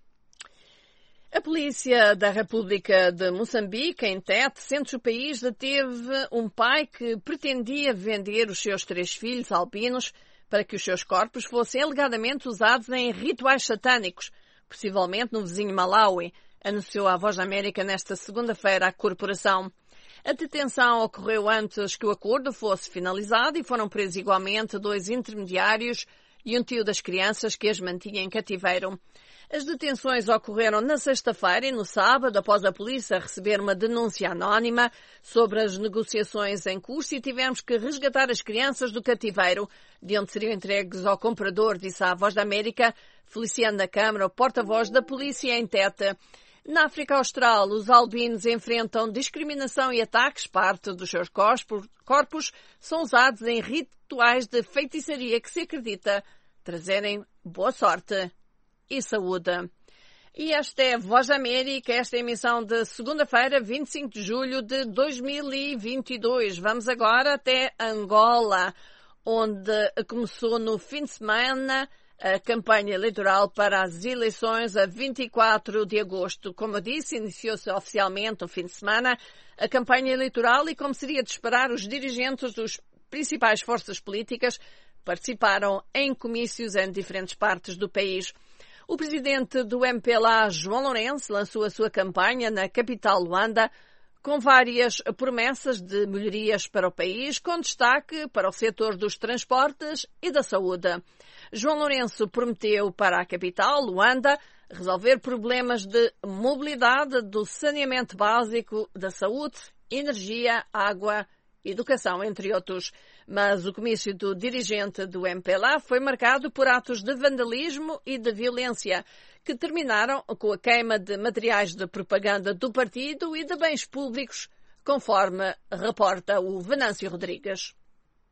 A polícia da República de Moçambique, em Tete, centro do país, deteve um pai que pretendia vender os seus 3 filhos albinos para que os seus corpos fossem alegadamente usados em rituais satânicos, possivelmente no vizinho Malawi, anunciou a Voz da América nesta segunda-feira a corporação. A detenção ocorreu antes que o acordo fosse finalizado e foram presos igualmente 2 intermediários e um tio das crianças que as mantinha em cativeiro. As detenções ocorreram na sexta-feira e no sábado, após a polícia receber uma denúncia anónima sobre as negociações em curso e tivemos que resgatar as crianças do cativeiro, de onde seriam entregues ao comprador, disse a Voz da América, Feliciano da Câmara, o porta-voz da polícia em Tete. Na África Austral, os albinos enfrentam discriminação e ataques. Parte dos seus corpos são usados em rituais de feitiçaria que se acredita trazerem boa sorte e saúde. E esta é a Voz da América, esta é a emissão de segunda-feira, 25 de julho de 2022. Vamos agora até Angola, onde começou no fim de semana a campanha eleitoral para as eleições a 24 de agosto. Como eu disse, iniciou-se oficialmente no fim de semana a campanha eleitoral e, como seria de esperar, os dirigentes dos principais forças políticas participaram em comícios em diferentes partes do país. O presidente do MPLA, João Lourenço, lançou a sua campanha na capital Luanda com várias promessas de melhorias para o país, com destaque para o setor dos transportes e da saúde. João Lourenço prometeu para a capital, Luanda, resolver problemas de mobilidade, do saneamento básico, da saúde, energia, água, educação, entre outros. Mas o comício do dirigente do MPLA foi marcado por atos de vandalismo e de violência, que terminaram com a queima de materiais de propaganda do partido e de bens públicos, conforme reporta o Venâncio Rodrigues.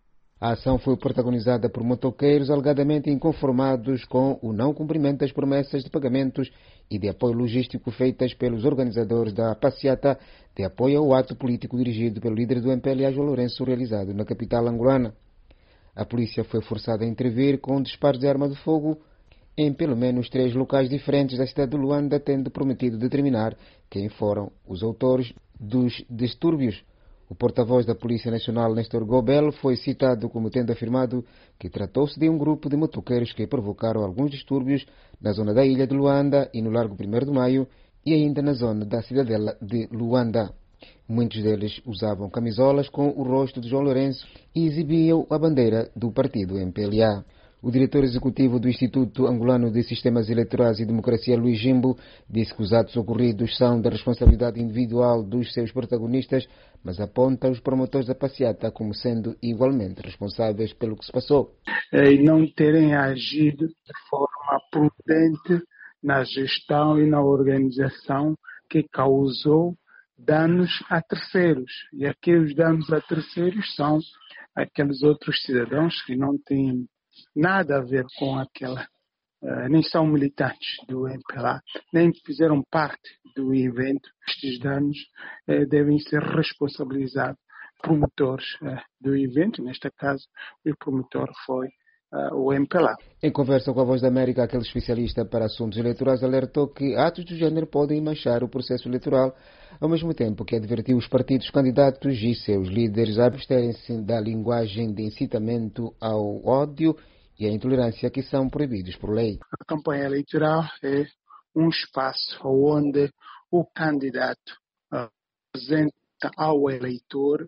A ação foi protagonizada por motoqueiros alegadamente inconformados com o não cumprimento das promessas de pagamentos e de apoio logístico feitas pelos organizadores da passeata de apoio ao ato político dirigido pelo líder do MPLA, João Lourenço, realizado na capital angolana. A polícia foi forçada a intervir com disparos de arma de fogo em pelo menos 3 locais diferentes da cidade de Luanda, tendo prometido determinar quem foram os autores dos distúrbios. O porta-voz da Polícia Nacional, Néstor Gobel, foi citado como tendo afirmado que tratou-se de um grupo de motoqueiros que provocaram alguns distúrbios na zona da ilha de Luanda e no Largo 1º de Maio e ainda na zona da cidadela de Luanda. Muitos deles usavam camisolas com o rosto de João Lourenço e exibiam a bandeira do partido MPLA. O diretor executivo do Instituto Angolano de Sistemas Eleitorais e Democracia, Luís Jimbo, disse que os atos ocorridos são da responsabilidade individual dos seus protagonistas, mas aponta os promotores da passeata como sendo igualmente responsáveis pelo que se passou. E não terem agido de forma prudente na gestão e na organização que causou danos a terceiros. E aqueles danos a terceiros são aqueles outros cidadãos que não têm nada a ver com aquela, nem são militantes do MPLA, nem fizeram parte do evento. Estes danos devem ser responsabilizados promotores do evento. Neste caso, o promotor foi o MPLA. Em conversa com a Voz da América, aquele especialista para assuntos eleitorais alertou que atos do género podem manchar o processo eleitoral, ao mesmo tempo que advertiu os partidos candidatos e seus líderes a absterem-se da linguagem de incitamento ao ódio e à intolerância que são proibidos por lei. A campanha eleitoral é um espaço onde o candidato apresenta ao eleitor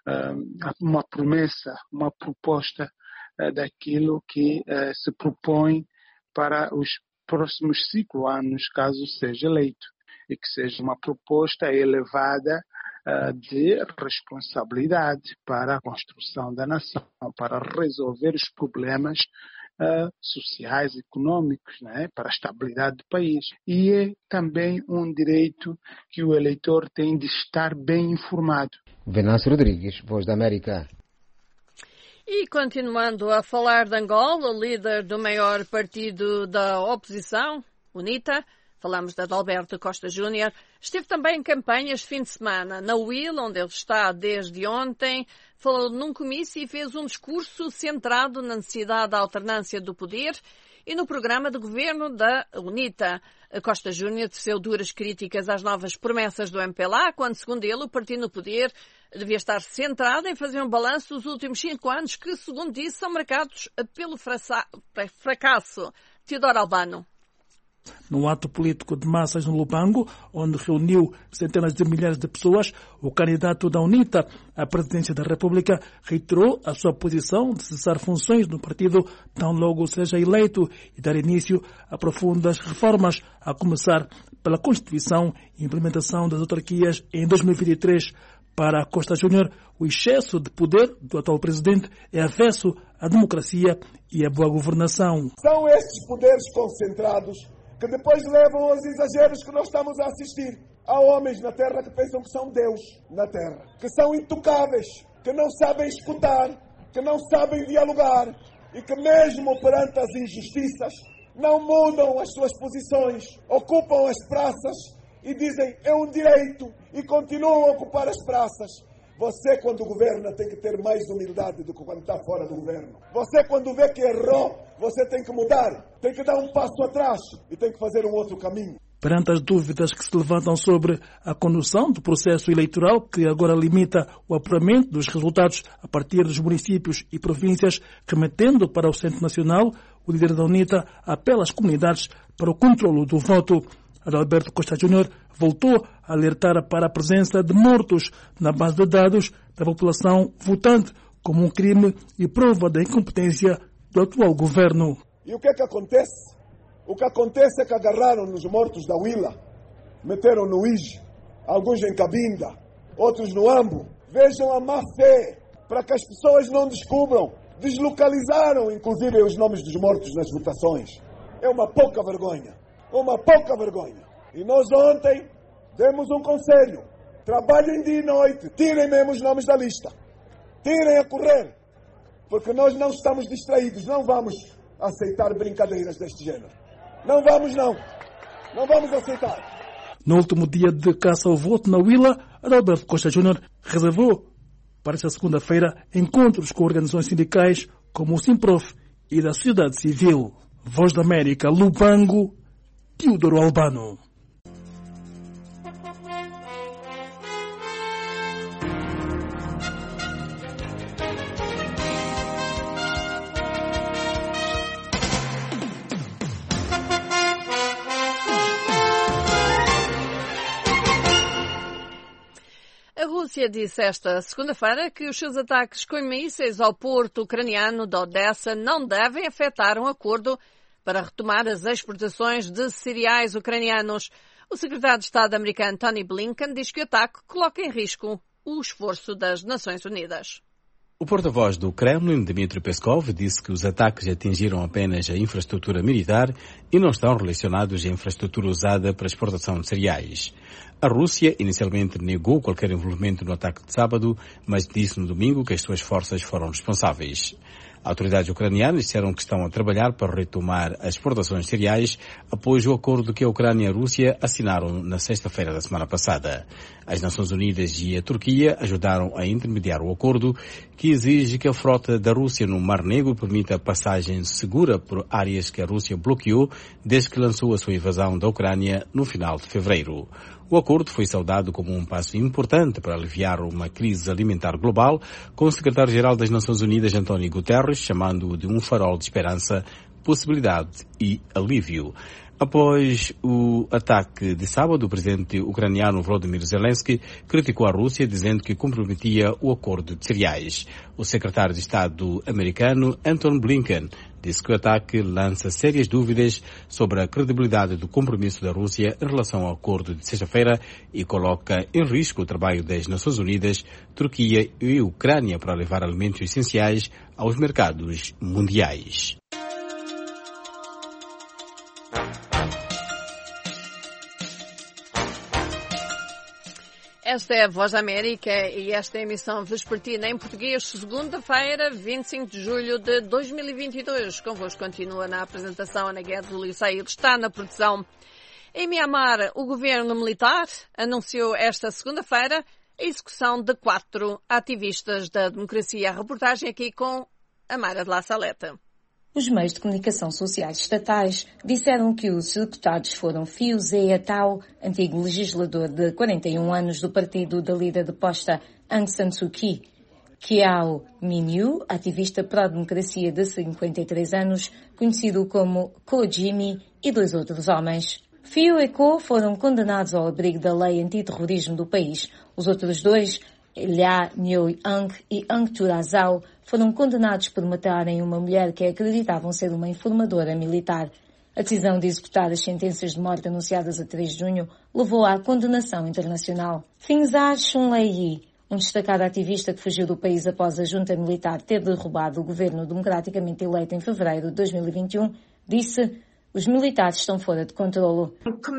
uma promessa, uma proposta daquilo que se propõe para os próximos 5 anos, caso seja eleito, e que seja uma proposta elevada de responsabilidade para a construção da nação, para resolver os problemas sociais, econômicos, né, para a estabilidade do país. E é também um direito que o eleitor tem de estar bem informado. Venâncio Rodrigues, Voz da América. E continuando a falar de Angola, o líder do maior partido da oposição, UNITA, falamos de Adalberto Costa Júnior, esteve também em campanhas de fim de semana na UIL, onde ele está desde ontem, falou num comício e fez um discurso centrado na necessidade da alternância do poder e no programa de governo da UNITA. Costa Júnior teceu duras críticas às novas promessas do MPLA, quando, segundo ele, o partido no poder devia estar centrado em fazer um balanço dos últimos 5 anos, que, segundo disse, são marcados pelo fracasso. Teodoro Albano. Num ato político de massas no Lubango, onde reuniu centenas de milhares de pessoas, o candidato da UNITA à presidência da República reiterou a sua posição de cessar funções no partido tão logo seja eleito e dar início a profundas reformas, a começar pela Constituição e implementação das autarquias em 2023. Para Costa Júnior, o excesso de poder do atual presidente é avesso à democracia e à boa governação. São estes poderes concentrados que depois levam aos exageros que nós estamos a assistir. Há homens na terra que pensam que são Deus na terra, que são intocáveis, que não sabem escutar, que não sabem dialogar e que mesmo perante as injustiças não mudam as suas posições, ocupam as praças e dizem é um direito e continuam a ocupar as praças. Você, quando governa, tem que ter mais humildade do que quando está fora do governo. Você, quando vê que errou, você tem que mudar, tem que dar um passo atrás e tem que fazer um outro caminho. Perante as dúvidas que se levantam sobre a condução do processo eleitoral, que agora limita o apuramento dos resultados a partir dos municípios e províncias, remetendo para o Centro Nacional, o líder da UNITA apela às comunidades para o controlo do voto. Adalberto Costa Júnior voltou a alertar para a presença de mortos na base de dados da população votante como um crime e prova da incompetência do atual governo. E o que é que acontece? O que acontece é que agarraram os mortos da Huila, meteram no Ige, alguns em Cabinda, outros no Ambo. Vejam a má fé, para que as pessoas não descubram. Deslocalizaram, inclusive, os nomes dos mortos nas votações. É uma pouca vergonha. Uma pouca vergonha. E nós ontem demos um conselho. Trabalhem dia e noite. Tirem mesmo os nomes da lista. Tirem a correr. Porque nós não estamos distraídos, não vamos aceitar brincadeiras deste género. Não vamos, não. Não vamos aceitar. No último dia de caça ao voto na Huila, Adalberto Costa Júnior reservou para esta segunda-feira encontros com organizações sindicais como o Simprof e da sociedade civil. Voz da América, Lubango, Teodoro Albano. A Rússia disse esta segunda-feira que os seus ataques com mísseis ao porto ucraniano de Odessa não devem afetar um acordo para retomar as exportações de cereais ucranianos. O secretário de Estado americano Tony Blinken diz que o ataque coloca em risco o esforço das Nações Unidas. O porta-voz do Kremlin, Dmitry Peskov, disse que os ataques atingiram apenas a infraestrutura militar e não estão relacionados à infraestrutura usada para a exportação de cereais. A Rússia inicialmente negou qualquer envolvimento no ataque de sábado, mas disse no domingo que as suas forças foram responsáveis. Autoridades ucranianas disseram que estão a trabalhar para retomar as exportações de cereais após o acordo que a Ucrânia e a Rússia assinaram na sexta-feira da semana passada. As Nações Unidas e a Turquia ajudaram a intermediar o acordo, que exige que a frota da Rússia no Mar Negro permita passagem segura por áreas que a Rússia bloqueou desde que lançou a sua invasão da Ucrânia no final de fevereiro. O acordo foi saudado como um passo importante para aliviar uma crise alimentar global, com o secretário-geral das Nações Unidas, António Guterres, chamando-o de um farol de esperança, possibilidade e alívio. Após o ataque de sábado, o presidente ucraniano Volodymyr Zelensky criticou a Rússia, dizendo que comprometia o acordo de cereais. O secretário de Estado americano, Antony Blinken, disse que o ataque lança sérias dúvidas sobre a credibilidade do compromisso da Rússia em relação ao acordo de sexta-feira e coloca em risco o trabalho das Nações Unidas, Turquia e Ucrânia para levar alimentos essenciais aos mercados mundiais. Esta é a Voz da América e esta é a emissão vespertina em português, segunda-feira, 25 de julho de 2022. Convosco continua na apresentação Ana Guedes, o Luís Saído está na produção. Em Mianmar, o governo militar anunciou esta segunda-feira a execução de 4 ativistas da democracia. A reportagem aqui com a Mara de La Saleta. Os meios de comunicação sociais estatais disseram que os executados foram Phieu Zea Tao, antigo legislador de 41 anos do partido da líder deposta Aung San Suu Kyi, Kyaw Min-yu, ativista pró-democracia de 53 anos, conhecido como Ko Jimmy, e 2 outros homens. Phieu e Ko foram condenados ao abrigo da lei antiterrorismo do país. Os outros 2, Lia Nyo-ang e Aung Turazao, foram condenados por matarem uma mulher que acreditavam ser uma informadora militar. A decisão de executar as sentenças de morte anunciadas a 3 de junho levou à condenação internacional. Finzar Chunlei, um destacado ativista que fugiu do país após a junta militar ter derrubado o governo democraticamente eleito em fevereiro de 2021, disse: os militares estão fora de controlo.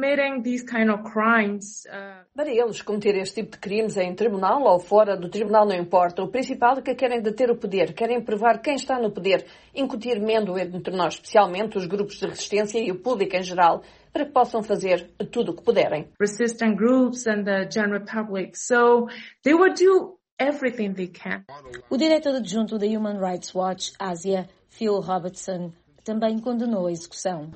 Para eles, cometer este tipo de crimes em tribunal ou fora do tribunal não importa. O principal é que querem deter o poder, querem provar quem está no poder, incutir medo entre nós, especialmente os grupos de resistência e o público em geral, para que possam fazer tudo o que puderem. Resistant groups and the general public, so they will do everything they can. O diretor adjunto da Human Rights Watch Ásia, Phil Robertson, também condenou a execução.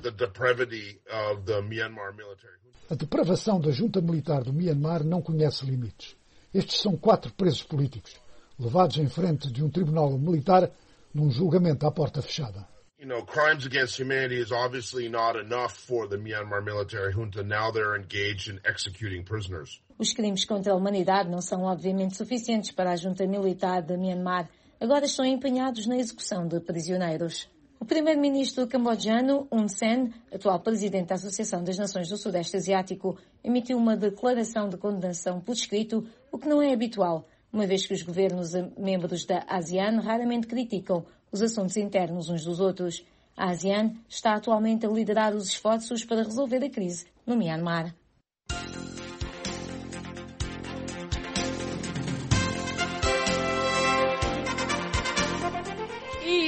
A depravação da junta militar do Mianmar não conhece limites. Estes são 4 presos políticos, levados em frente de um tribunal militar num julgamento à porta fechada. Crimes against humanity is obviously not enough for the Myanmar military junta. Now they're engaged in executing prisoners. Os crimes contra a humanidade não são obviamente suficientes para a junta militar de Mianmar. Agora estão empenhados na execução de prisioneiros. O primeiro-ministro cambodjano, Hun Sen, atual presidente da Associação das Nações do Sudeste Asiático, emitiu uma declaração de condenação por escrito, o que não é habitual, uma vez que os governos membros da ASEAN raramente criticam os assuntos internos uns dos outros. A ASEAN está atualmente a liderar os esforços para resolver a crise no Mianmar.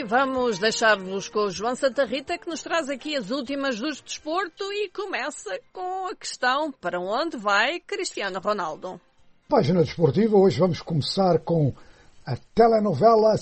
E vamos deixar-vos com o João Santa Rita, que nos traz aqui as últimas do desporto e começa com a questão: para onde vai Cristiano Ronaldo? Página desportiva, hoje vamos começar com a telenovela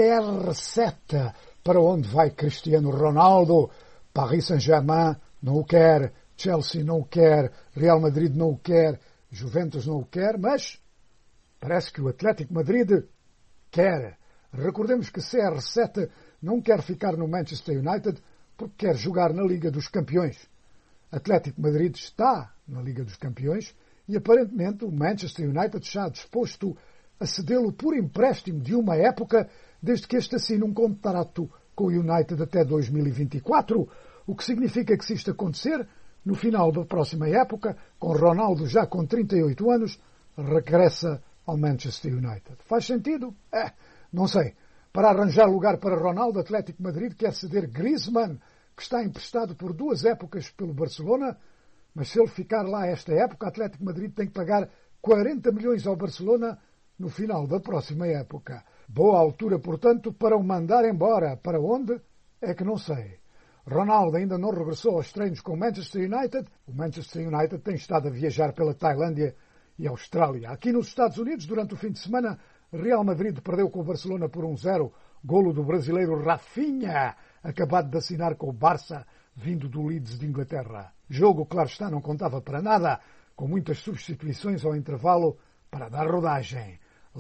CR7. Para onde vai Cristiano Ronaldo? Paris Saint-Germain não o quer, Chelsea não o quer, Real Madrid não o quer, Juventus não o quer, mas parece que o Atlético Madrid quer. Recordemos que CR7 não quer ficar no Manchester United porque quer jogar na Liga dos Campeões. Atlético Madrid está na Liga dos Campeões e aparentemente o Manchester United está disposto a cedê-lo por empréstimo de uma época, desde que este assine um contrato com o United até 2024, o que significa que, se isto acontecer, no final da próxima época, com Ronaldo já com 38 anos, regressa ao Manchester United. Faz sentido? Não sei. Para arranjar lugar para Ronaldo, o Atlético Madrid quer ceder Griezmann, que está emprestado por 2 épocas pelo Barcelona, mas se ele ficar lá esta época, o Atlético Madrid tem que pagar 40 milhões ao Barcelona no final da próxima época. Boa altura, portanto, para o mandar embora. Para onde? É que não sei. Ronaldo ainda não regressou aos treinos com o Manchester United. O Manchester United tem estado a viajar pela Tailândia e Austrália. Aqui nos Estados Unidos, durante o fim de semana, Real Madrid perdeu com o Barcelona por 1-0. Golo do brasileiro Rafinha, acabado de assinar com o Barça, vindo do Leeds de Inglaterra. Jogo, claro está, não contava para nada, com muitas substituições ao intervalo para dar rodagem.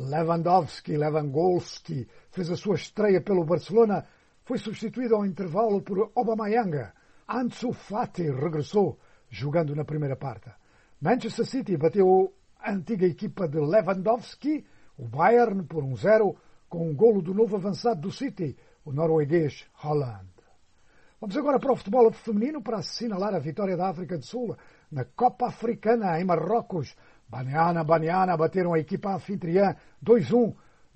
Lewandowski fez a sua estreia pelo Barcelona, foi substituído ao intervalo por Aubameyang. Ansu Fati regressou, jogando na primeira parte. Manchester City bateu a antiga equipa de Lewandowski, o Bayern, por 1-0, com um golo do novo avançado do City, o norueguês Haaland. Vamos agora para o futebol feminino para assinalar a vitória da África do Sul na Copa Africana em Marrocos. Banyana bateram a equipa anfitriã 2-1.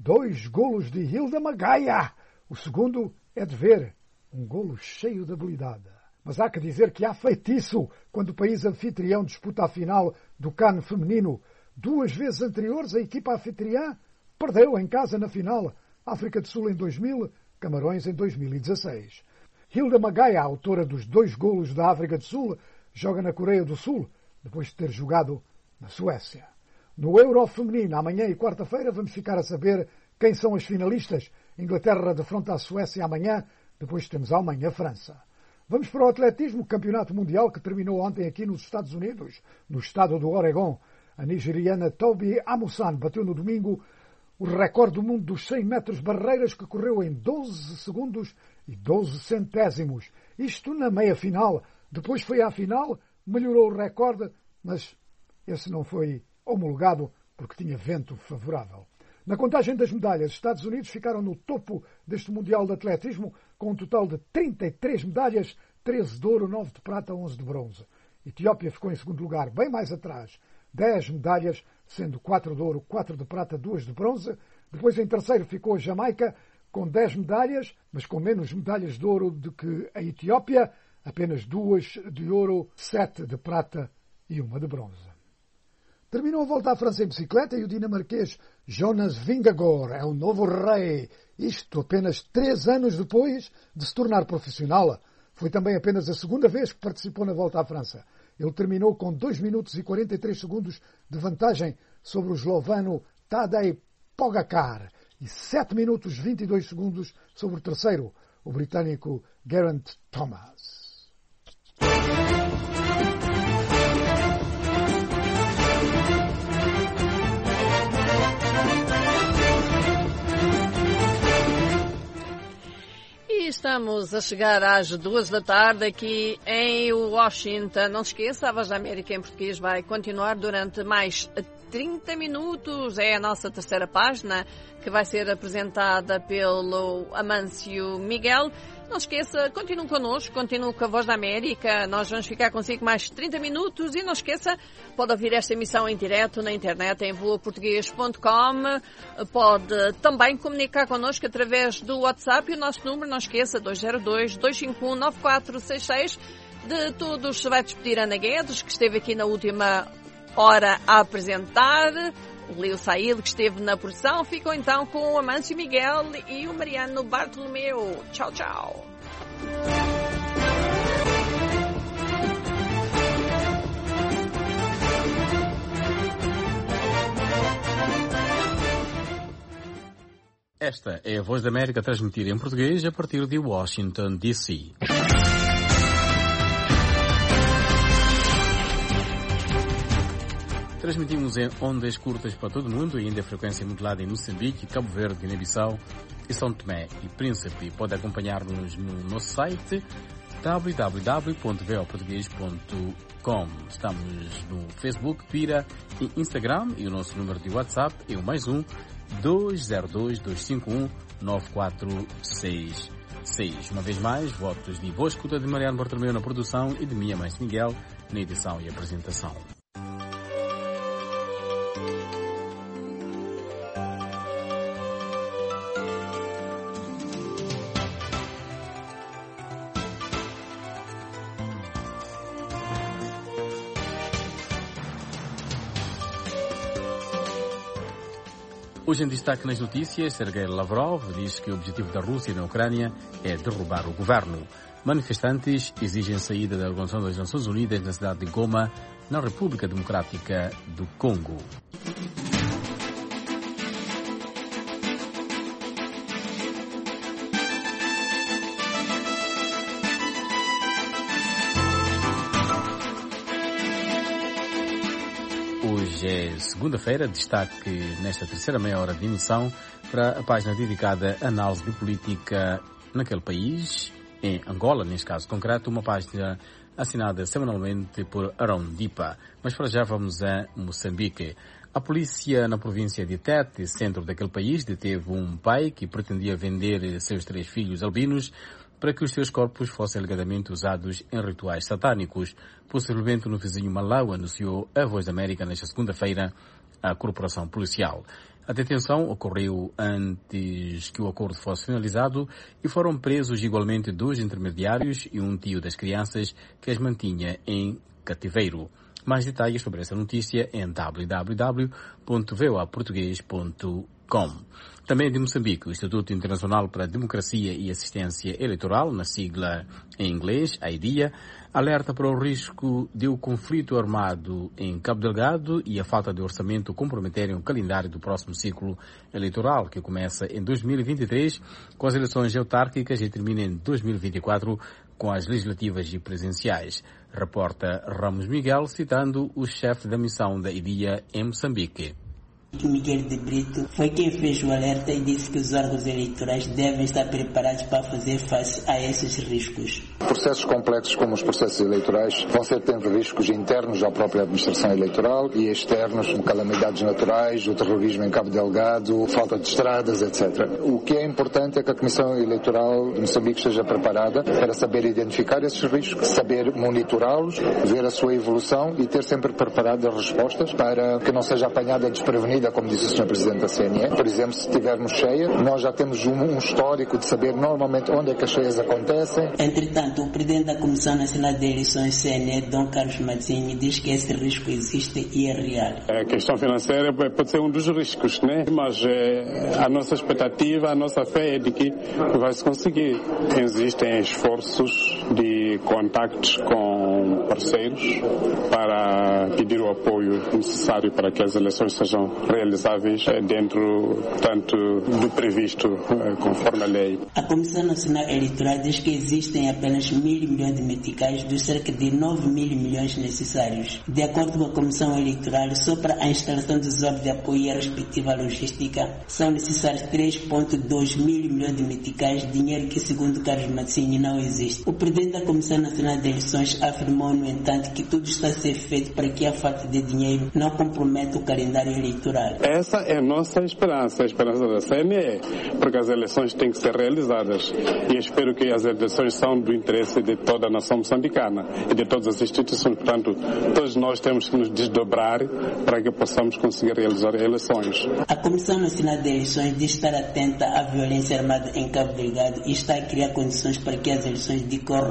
2 golos de Hilda Magaia. O segundo é de ver. Um golo cheio de habilidade. Mas há que dizer que há feitiço quando o país anfitrião disputa a final do CAN feminino. 2 vezes anteriores a equipa anfitriã perdeu em casa na final. África do Sul em 2000, Camarões em 2016. Hilda Magaia, autora dos 2 golos da África do Sul, joga na Coreia do Sul, depois de ter jogado na Suécia. No Euro feminino, amanhã e quarta-feira, vamos ficar a saber quem são as finalistas. Inglaterra defronta a Suécia amanhã, depois temos a Alemanha-França. Vamos para o atletismo, campeonato mundial que terminou ontem aqui nos Estados Unidos, no estado do Oregon. A nigeriana Tobi Amusan bateu no domingo o recorde do mundo dos 100 metros barreiras, que correu em 12 segundos e 12 centésimos. Isto na meia-final. Depois foi à final, melhorou o recorde, mas esse não foi homologado porque tinha vento favorável. Na contagem das medalhas, os Estados Unidos ficaram no topo deste Mundial de Atletismo com um total de 33 medalhas, 13 de ouro, 9 de prata, 11 de bronze. Etiópia ficou em segundo lugar, bem mais atrás, 10 medalhas, sendo 4 de ouro, 4 de prata, 2 de bronze. Depois em terceiro ficou a Jamaica com 10 medalhas, mas com menos medalhas de ouro do que a Etiópia, apenas 2 de ouro, 7 de prata e 1 de bronze. Terminou a volta à França em bicicleta e o dinamarquês Jonas Vingegaard é o novo rei. Isto apenas 3 anos depois de se tornar profissional. Foi também apenas a segunda vez que participou na volta à França. Ele terminou com 2 minutos e 43 segundos de vantagem sobre o esloveno Tadej Pogačar e 7 minutos e 22 segundos sobre o terceiro, o britânico Geraint Thomas. Estamos a chegar às 2 da tarde aqui em Washington. Não se esqueça, a Voz da América em português vai continuar durante mais 30 minutos. É a nossa terceira página, que vai ser apresentada pelo Amâncio Miguel. Não se esqueça, continue connosco, continue com a Voz da América. Nós vamos ficar consigo mais 30 minutos. E não se esqueça, pode ouvir esta emissão em direto na internet em voaportugues.com. Pode também comunicar connosco através do WhatsApp. E o nosso número, não esqueça, 202-251-9466. De todos se vai despedir Ana Guedes, que esteve aqui na última hora a apresentar. Leo Said, que esteve na produção, ficou então com o Amâncio Miguel e o Mariano Bartolomeu. Tchau, tchau. Esta é a Voz da América transmitida em português a partir de Washington, D.C. Transmitimos em ondas curtas para todo o mundo e ainda a frequência modulada em Moçambique, Cabo Verde, Guiné-Bissau e São Tomé e Príncipe. Pode acompanhar-nos no nosso site www.voaportugues.com. Estamos no Facebook, Twitter e Instagram e o nosso número de WhatsApp é o +1 202 251 9466. Uma vez mais, votos de boa escuta de Mariano Bartolomeu na produção e de minha mãe Miguel na edição e apresentação. Hoje em destaque nas notícias, Sergei Lavrov diz que o objetivo da Rússia na Ucrânia é derrubar o governo. Manifestantes exigem saída da Organização das Nações Unidas na cidade de Goma, na República Democrática do Congo. Hoje é segunda-feira, destaque nesta terceira meia hora de emissão para a página dedicada à análise de política naquele país, em Angola, neste caso concreto, uma página assinada semanalmente por Arão Dipa. Mas para já vamos a Moçambique. A polícia na província de Tete, centro daquele país, deteve um pai que pretendia vender seus 3 filhos albinos para que os seus corpos fossem alegadamente usados em rituais satânicos. Possivelmente no vizinho Malau, anunciou a Voz da América nesta segunda-feira a corporação policial. A detenção ocorreu antes que o acordo fosse finalizado e foram presos igualmente 2 intermediários e um tio das crianças que as mantinha em cativeiro. Mais detalhes sobre essa notícia em www.voaportugues.com. Também de Moçambique, o Instituto Internacional para a Democracia e Assistência Eleitoral, na sigla em inglês, AIDIA, alerta para o risco de o conflito armado em Cabo Delgado e a falta de orçamento comprometerem o calendário do próximo ciclo eleitoral, que começa em 2023 com as eleições autárquicas e termina em 2024 com as legislativas e presidenciais. Reporta Ramos Miguel, citando o chefe da missão da AIDIA em Moçambique. Miguel de Brito foi quem fez o alerta e disse que os órgãos eleitorais devem estar preparados para fazer face a esses riscos. Processos complexos como os processos eleitorais vão ser tendo riscos internos à própria administração eleitoral e externos, como calamidades naturais, o terrorismo em Cabo Delgado, falta de estradas, etc. O que é importante é que a Comissão Eleitoral de Moçambique esteja preparada para saber identificar esses riscos, saber monitorá-los, ver a sua evolução e ter sempre preparadas respostas para que não seja apanhada desprevenida, como disse o Sr. Presidente da CNE. Por exemplo, se estivermos cheia, nós já temos um histórico de saber normalmente onde é que as cheias acontecem. Entretanto, o Presidente da Comissão Nacional de Eleições, CNE, Dom Carlos Mazzini, diz que esse risco existe e é real. A questão financeira pode ser um dos riscos, né? Mas a nossa expectativa, a nossa fé é de que vai se conseguir. Existem esforços de contactos com parceiros para pedir o apoio necessário para que as eleições sejam realizáveis dentro tanto do previsto conforme a lei. A Comissão Nacional Eleitoral diz que existem apenas 1.000 milhões de meticais dos cerca de 9.000 milhões necessários. De acordo com a Comissão Eleitoral, só para a instalação dos órgãos de apoio e a respectiva logística são necessários 3,2 mil milhões de meticais, dinheiro que, segundo Carlos Mazzini, não existe. O Presidente da Comissão Nacional de Eleições afirmou, no entanto, que tudo está a ser feito para que a falta de dinheiro não comprometa o calendário eleitoral. Essa é a nossa esperança, a esperança da CNE, porque as eleições têm que ser realizadas e espero que as eleições são do interesse de toda a nação moçambicana e de todas as instituições. Portanto, todos nós temos que nos desdobrar para que possamos conseguir realizar eleições. A Comissão Nacional de Eleições diz estar atenta à violência armada em Cabo Delgado e está a criar condições para que as eleições decorram em todo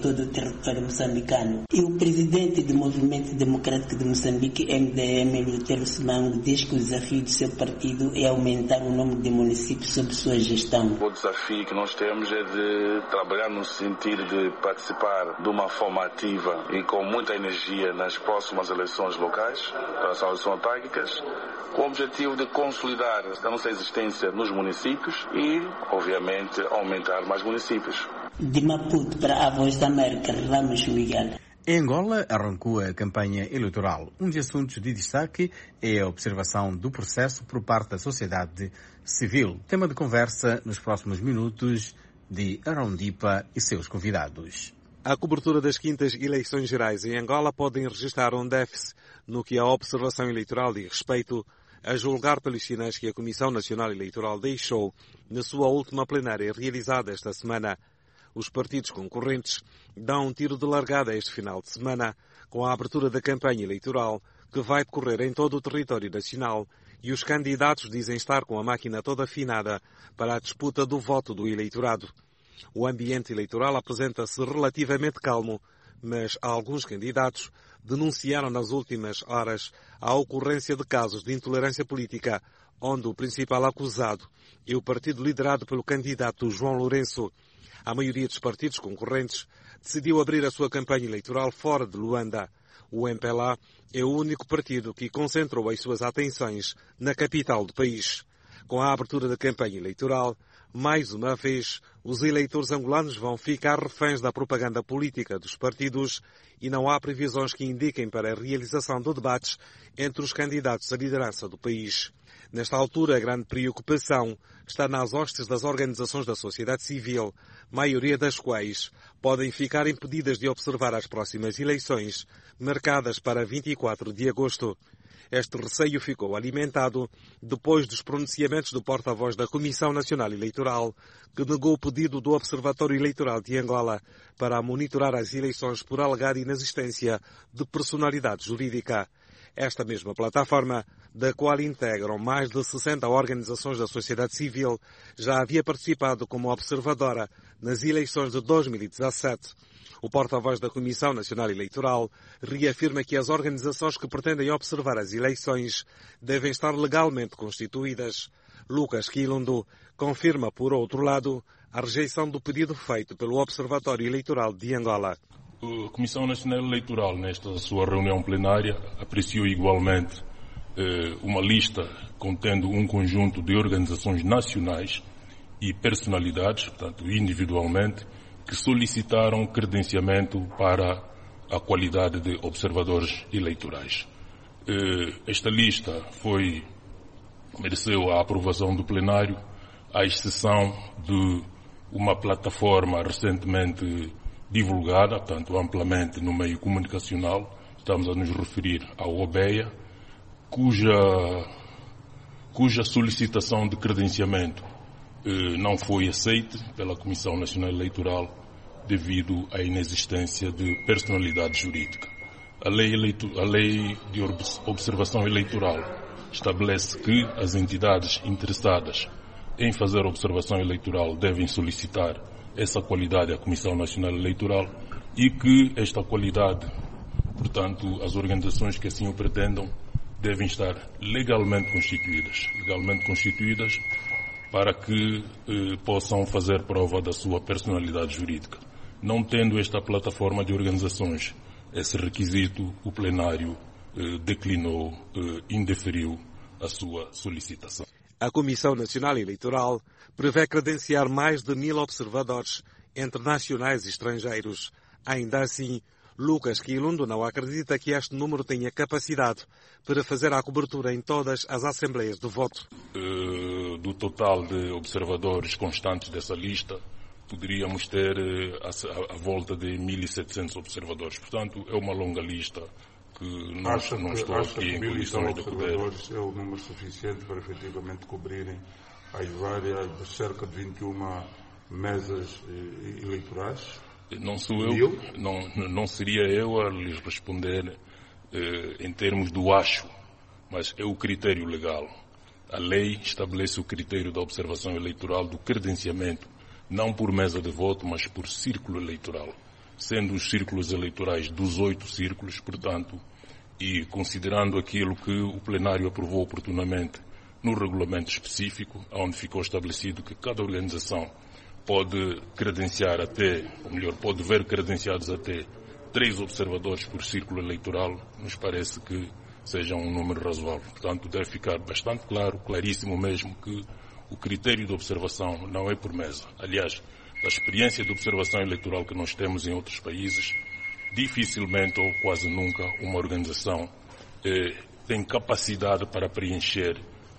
todo o território moçambicano. E o presidente do Movimento Democrático de Moçambique, MDM, Lutero Simango, diz que o desafio do seu partido é aumentar o número de municípios sob sua gestão. O desafio que nós temos é de trabalhar no sentido de participar de uma forma ativa e com muita energia nas próximas eleições locais, para as eleições autárquicas, com o objetivo de consolidar a nossa existência nos municípios e, obviamente, aumentar mais municípios. De Maputo para a Voz da América, Ramos Miguel. Em Angola, arrancou a campanha eleitoral. Um dos assuntos de destaque é a observação do processo por parte da sociedade civil. Tema de conversa nos próximos minutos de Arondipa e seus convidados. A cobertura das quintas eleições gerais em Angola pode registrar um déficit no que a observação eleitoral diz respeito, a julgar pelos sinais que a Comissão Nacional Eleitoral deixou na sua última plenária realizada esta semana. Os partidos concorrentes dão um tiro de largada este final de semana com a abertura da campanha eleitoral que vai decorrer em todo o território nacional e os candidatos dizem estar com a máquina toda afinada para a disputa do voto do eleitorado. O ambiente eleitoral apresenta-se relativamente calmo, mas alguns candidatos denunciaram nas últimas horas a ocorrência de casos de intolerância política, onde o principal acusado é o partido liderado pelo candidato João Lourenço. A maioria dos partidos concorrentes decidiu abrir a sua campanha eleitoral fora de Luanda. O MPLA é o único partido que concentrou as suas atenções na capital do país. Com a abertura da campanha eleitoral, mais uma vez, os eleitores angolanos vão ficar reféns da propaganda política dos partidos e não há previsões que indiquem para a realização de debates entre os candidatos à liderança do país. Nesta altura, a grande preocupação está nas hostes das organizações da sociedade civil, maioria das quais podem ficar impedidas de observar as próximas eleições, marcadas para 24 de agosto. Este receio ficou alimentado depois dos pronunciamentos do porta-voz da Comissão Nacional Eleitoral, que negou o pedido do Observatório Eleitoral de Angola para monitorar as eleições por alegar inexistência de personalidade jurídica. Esta mesma plataforma, da qual integram mais de 60 organizações da sociedade civil, já havia participado como observadora nas eleições de 2017. O porta-voz da Comissão Nacional Eleitoral reafirma que as organizações que pretendem observar as eleições devem estar legalmente constituídas. Lucas Quilundo confirma, por outro lado, a rejeição do pedido feito pelo Observatório Eleitoral de Angola. A Comissão Nacional Eleitoral, nesta sua reunião plenária, apreciou igualmente uma lista contendo um conjunto de organizações nacionais e personalidades, portanto, individualmente, que solicitaram credenciamento para a qualidade de observadores eleitorais. Esta lista mereceu a aprovação do plenário, à exceção de uma plataforma recentemente divulgada, portanto, amplamente no meio comunicacional. Estamos a nos referir ao OBEA, cuja solicitação de credenciamento não foi aceita pela Comissão Nacional Eleitoral devido à inexistência de personalidade jurídica. A lei de observação eleitoral estabelece que as entidades interessadas em fazer observação eleitoral devem solicitar essa qualidade à Comissão Nacional Eleitoral e que esta qualidade, portanto, as organizações que assim o pretendam, devem estar legalmente constituídas para que possam fazer prova da sua personalidade jurídica. Não tendo esta plataforma de organizações esse requisito, o plenário declinou, indeferiu a sua solicitação. A Comissão Nacional Eleitoral prevê credenciar mais de 1000 observadores, entre nacionais e estrangeiros. Ainda assim, Lucas Quilundo não acredita que este número tenha capacidade para fazer a cobertura em todas as assembleias de voto. Do total de observadores constantes dessa lista, poderíamos ter a volta de 1.700 observadores. Portanto, é uma longa lista que não estou aqui em condições de poder. Observadores é o número suficiente para efetivamente cobrirem as várias, cerca de 21 mesas eleitorais? Não sou eu, não seria eu a lhes responder em termos do acho, mas é o critério legal. A lei estabelece o critério da observação eleitoral do credenciamento, não por mesa de voto, mas por círculo eleitoral. sendo os círculos eleitorais dos 8 círculos, portanto, e considerando aquilo que o plenário aprovou oportunamente no regulamento específico, onde ficou estabelecido que cada organização pode credenciar pode ver credenciados até 3 observadores por círculo eleitoral, nos parece que seja um número razoável. Portanto, deve ficar bastante claro, claríssimo mesmo, que o critério de observação não é por mesa. Aliás, a experiência de observação eleitoral que nós temos em outros países, dificilmente ou quase nunca uma organização tem capacidade para preencher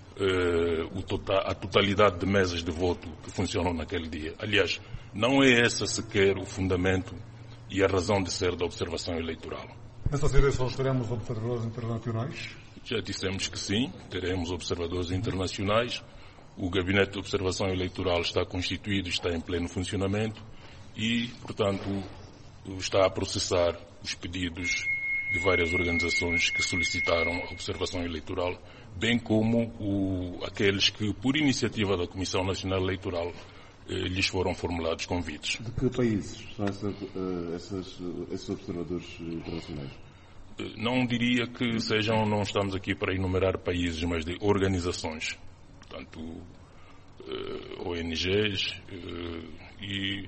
a totalidade de mesas de voto que funcionam naquele dia. Aliás, não é esse sequer o fundamento e a razão de ser da observação eleitoral. Nessas eleições teremos observadores internacionais? Já dissemos que sim, teremos observadores internacionais. O Gabinete de Observação Eleitoral está constituído, está em pleno funcionamento e, portanto, está a processar os pedidos de várias organizações que solicitaram a observação eleitoral, bem como aqueles que, por iniciativa da Comissão Nacional Eleitoral, lhes foram formulados convites. De que países são esses observadores internacionais? Não diria que sejam, não estamos aqui para enumerar países, mas de organizações. Portanto, ONGs e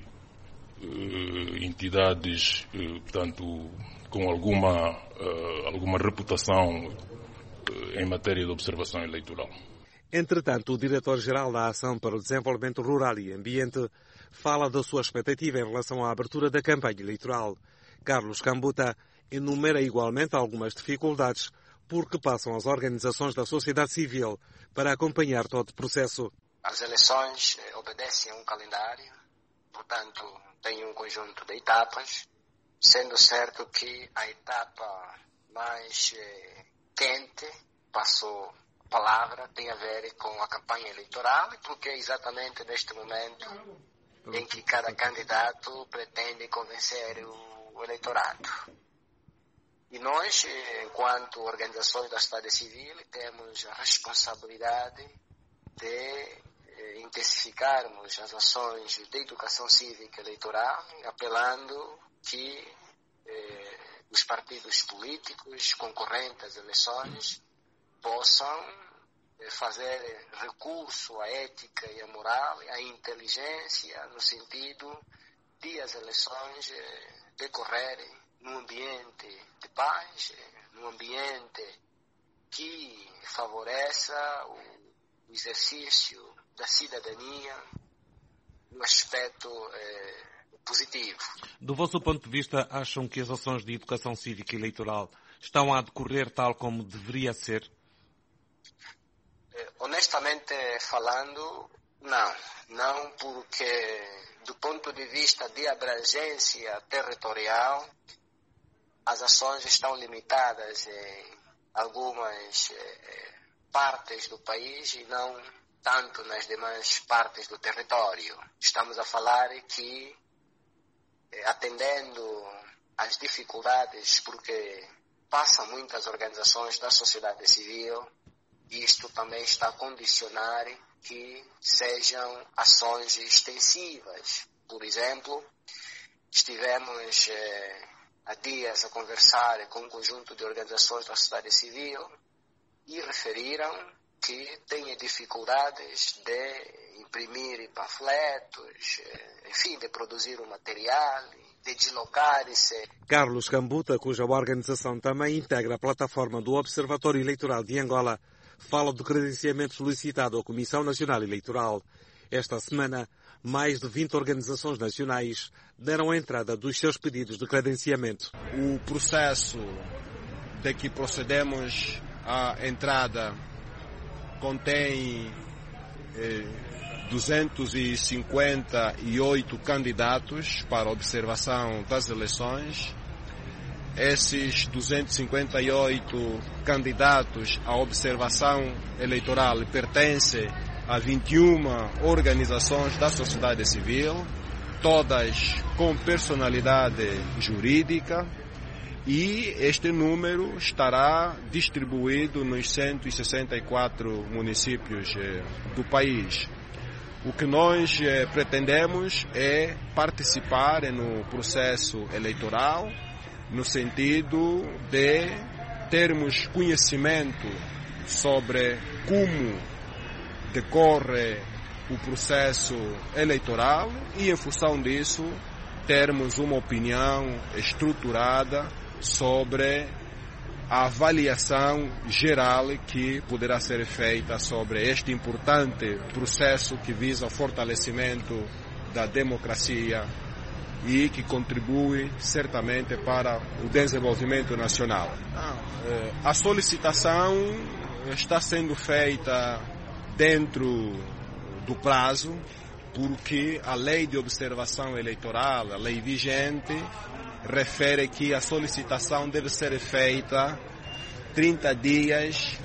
entidades, portanto, com alguma reputação em matéria de observação eleitoral. Entretanto, o diretor-geral da Ação para o Desenvolvimento Rural e Ambiente fala da sua expectativa em relação à abertura da campanha eleitoral. Carlos Cambuta enumera igualmente algumas dificuldades porque passam as organizações da sociedade civil para acompanhar todo o processo. As eleições obedecem a um calendário, portanto, tem um conjunto de etapas, sendo certo que a etapa mais quente, passou a palavra, tem a ver com a campanha eleitoral, porque é exatamente neste momento em que cada candidato pretende convencer o eleitorado. E nós, enquanto organizações da sociedade civil, temos a responsabilidade de intensificarmos as ações de educação cívica eleitoral, apelando que os partidos políticos concorrentes às eleições possam fazer recurso à ética e à moral, à inteligência, no sentido de as eleições decorrerem num ambiente de paz, num ambiente que favoreça o exercício da cidadania no aspecto positivo. Do vosso ponto de vista, acham que as ações de educação cívica eleitoral estão a decorrer tal como deveria ser? Honestamente falando, não porque do ponto de vista de abrangência territorial, as ações estão limitadas em algumas partes do país e não tanto nas demais partes do território. Estamos a falar que, atendendo às dificuldades, porque passam muitas organizações da sociedade civil, isto também está a condicionar que sejam ações extensivas. Por exemplo, estivemos há dias a conversar com um conjunto de organizações da sociedade civil e referiram que têm dificuldades de imprimir panfletos, enfim, de produzir o material, de deslocar-se. Carlos Cambuta, cuja organização também integra a plataforma do Observatório Eleitoral de Angola, fala do credenciamento solicitado à Comissão Nacional Eleitoral. Esta semana, mais de 20 organizações nacionais deram a entrada dos seus pedidos de credenciamento. O processo de que procedemos à entrada contém 258 candidatos para observação das eleições. Esses 258 candidatos à observação eleitoral pertencem a 21 organizações da sociedade civil, todas com personalidade jurídica, e este número estará distribuído nos 164 municípios do país. O que nós pretendemos é participar no processo eleitoral, no sentido de termos conhecimento sobre como decorre o processo eleitoral e, em função disso, termos uma opinião estruturada sobre a avaliação geral que poderá ser feita sobre este importante processo que visa o fortalecimento da democracia e que contribui certamente para o desenvolvimento nacional. A solicitação está sendo feita dentro do prazo, porque a lei de observação eleitoral, a lei vigente, refere que a solicitação deve ser feita 30 dias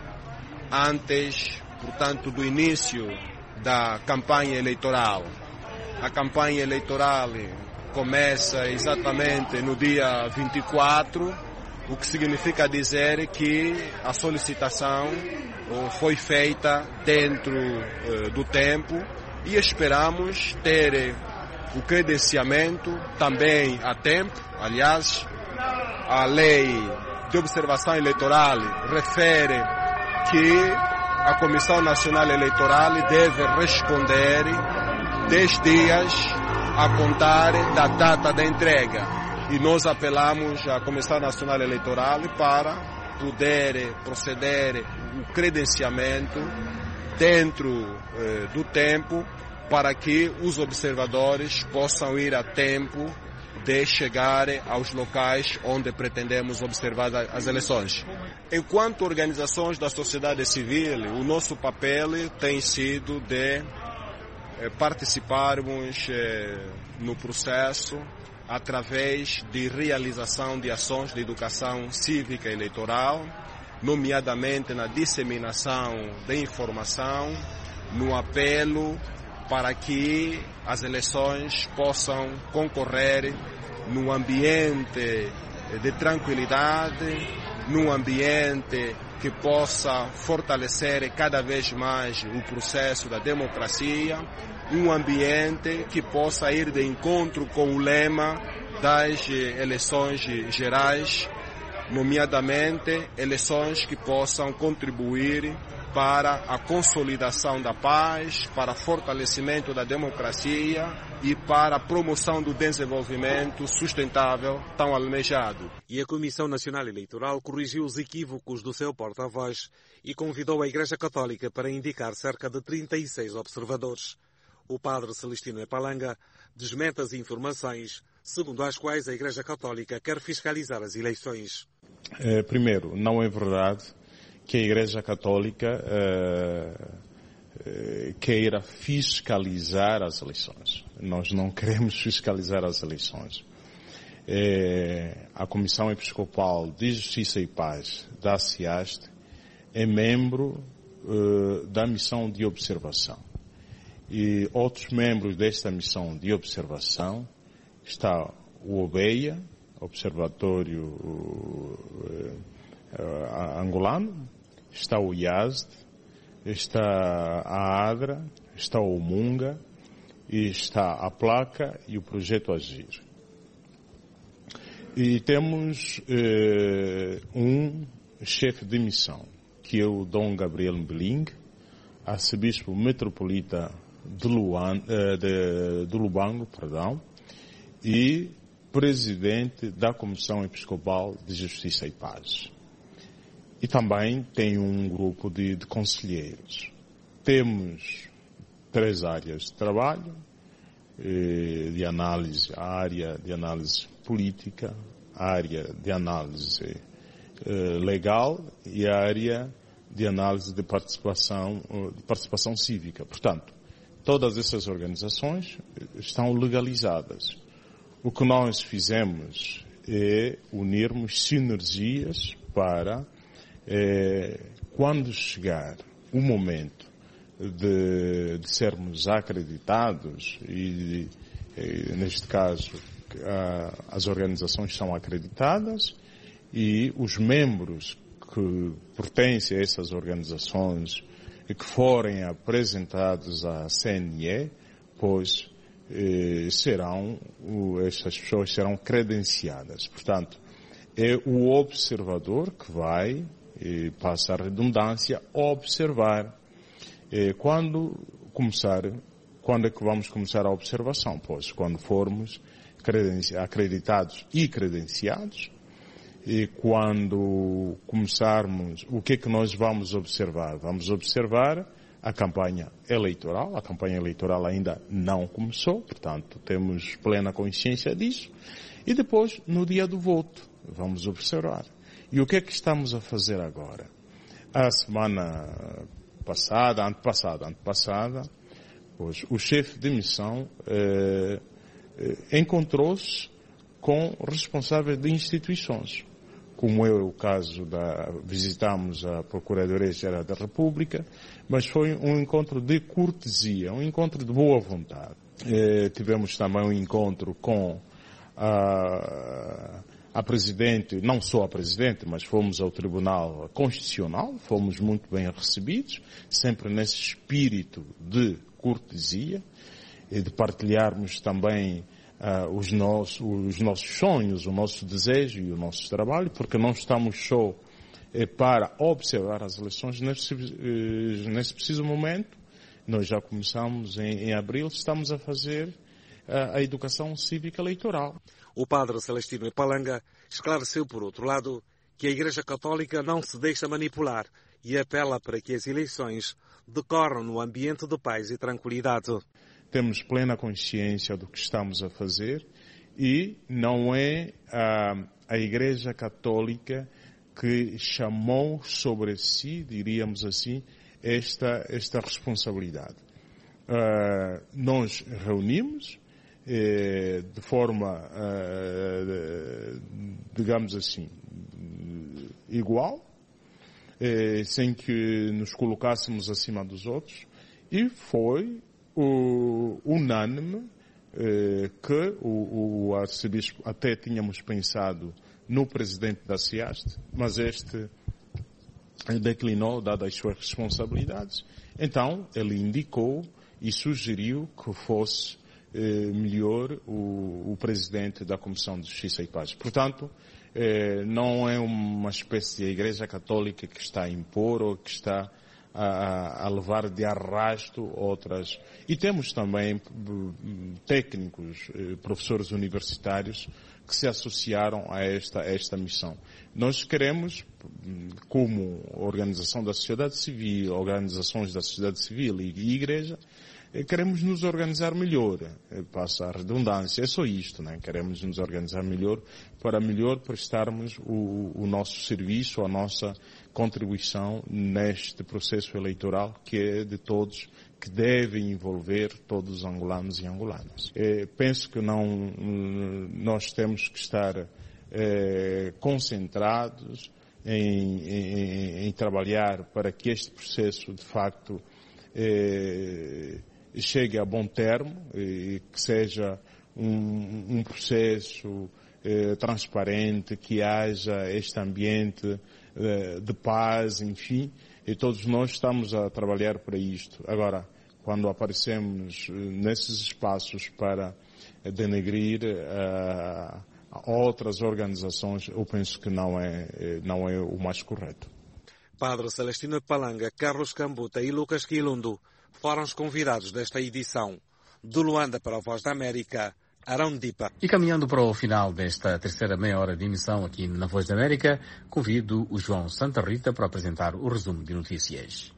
antes, portanto, do início da campanha eleitoral. A campanha eleitoral começa exatamente no dia 24, o que significa dizer que a solicitação foi feita dentro do tempo e esperamos ter o credenciamento também a tempo. Aliás, a lei de observação eleitoral refere que a Comissão Nacional Eleitoral deve responder 10 dias a contar da data da entrega. E nós apelamos à Comissão Nacional Eleitoral para poder proceder o credenciamento dentro do tempo, para que os observadores possam ir a tempo de chegar aos locais onde pretendemos observar as eleições. Enquanto organizações da sociedade civil, o nosso papel tem sido de participarmos no processo através de realização de ações de educação cívica eleitoral, nomeadamente na disseminação de informação, no apelo para que as eleições possam concorrer num ambiente de tranquilidade, num ambiente que possa fortalecer cada vez mais o processo da democracia, um ambiente que possa ir de encontro com o lema das eleições gerais, nomeadamente eleições que possam contribuir para a consolidação da paz, para o fortalecimento da democracia e para a promoção do desenvolvimento sustentável tão almejado. E a Comissão Nacional Eleitoral corrigiu os equívocos do seu porta-voz e convidou a Igreja Católica para indicar cerca de 36 observadores. O padre Celestino Epalanga desmente as informações segundo as quais a Igreja Católica quer fiscalizar as eleições. Primeiro, não é verdade que a Igreja Católica queira fiscalizar as eleições. Nós não queremos fiscalizar as eleições. A Comissão Episcopal de Justiça e Paz da CIAST é membro da missão de observação. E outros membros desta missão de observação está o OBEIA, Observatório Angolano, está o IASD, está a ADRA, está o MUNGA, e está a Placa e o Projeto Agir. E temos um chefe de missão, que é o Dom Gabriel Mbeling, arcebispo metropolita de Lubango, e presidente da Comissão Episcopal de Justiça e Paz. E também tem um grupo de conselheiros. Temos 3 áreas de trabalho, de análise, a área de análise política, a área de análise legal e a área de análise de participação cívica. Portanto, todas essas organizações estão legalizadas. O que nós fizemos é unirmos sinergias para, quando chegar o momento de sermos acreditados, e neste caso as organizações são acreditadas e os membros que pertencem a essas organizações que forem apresentados à CNE, pois essas pessoas serão credenciadas. Portanto, é o observador que vai, passa a redundância, observar. Quando é que vamos começar a observação? Pois, quando formos acreditados e credenciados, e quando começarmos, o que é que nós vamos observar? Vamos observar a campanha eleitoral. A campanha eleitoral ainda não começou, portanto, temos plena consciência disso. E depois, no dia do voto, vamos observar. E o que é que estamos a fazer agora? A semana antepassada, pois, o chefe de missão encontrou-se com responsáveis de instituições, como é o caso visitamos a Procuradoria-Geral da República, mas foi um encontro de cortesia, um encontro de boa vontade. Tivemos também um encontro com a Presidente, não só a Presidente, mas fomos ao Tribunal Constitucional, fomos muito bem recebidos, sempre nesse espírito de cortesia e de partilharmos também os nossos sonhos, o nosso desejo e o nosso trabalho, porque não estamos só para observar as eleições nesse preciso momento. Nós já começamos em abril, estamos a fazer a educação cívica eleitoral. O padre Celestino Ipalanga esclareceu, por outro lado, que a Igreja Católica não se deixa manipular e apela para que as eleições decorram no ambiente de paz e tranquilidade. Temos plena consciência do que estamos a fazer e não é a Igreja Católica que chamou sobre si, diríamos assim, esta responsabilidade. Nós reunimos de forma, digamos assim, igual, sem que nos colocássemos acima dos outros, e foi unânime que o arcebispo, até tínhamos pensado no presidente da CIAST, mas este declinou, dadas as suas responsabilidades. Então, ele indicou e sugeriu que fosse melhor o presidente da Comissão de Justiça e Paz. Portanto, não é uma espécie de Igreja Católica que está a impor ou que está a levar de arrasto outras. E temos também técnicos, professores universitários que se associaram a esta missão. Nós queremos, como organização da sociedade civil, organizações da sociedade civil e igreja, queremos nos organizar melhor, passa a redundância, é só isto, né? Queremos nos organizar melhor para melhor prestarmos o nosso serviço, a nossa contribuição neste processo eleitoral que é de todos, que deve envolver todos os angolanos e angolanas. Penso que nós temos que estar concentrados em trabalhar para que este processo, de facto, chegue a bom termo e que seja um processo transparente, que haja este ambiente de paz, enfim, e todos nós estamos a trabalhar para isto. Agora, quando aparecemos nesses espaços para denegrir outras organizações, eu penso que não é o mais correto. Padre Celestino Ipalanga, Carlos Cambuta e Lucas Quilundo foram os convidados desta edição. De Luanda para a Voz da América, Arão Dipa. E caminhando para o final desta terceira meia hora de emissão aqui na Voz da América, convido o João Santa Rita para apresentar o resumo de notícias.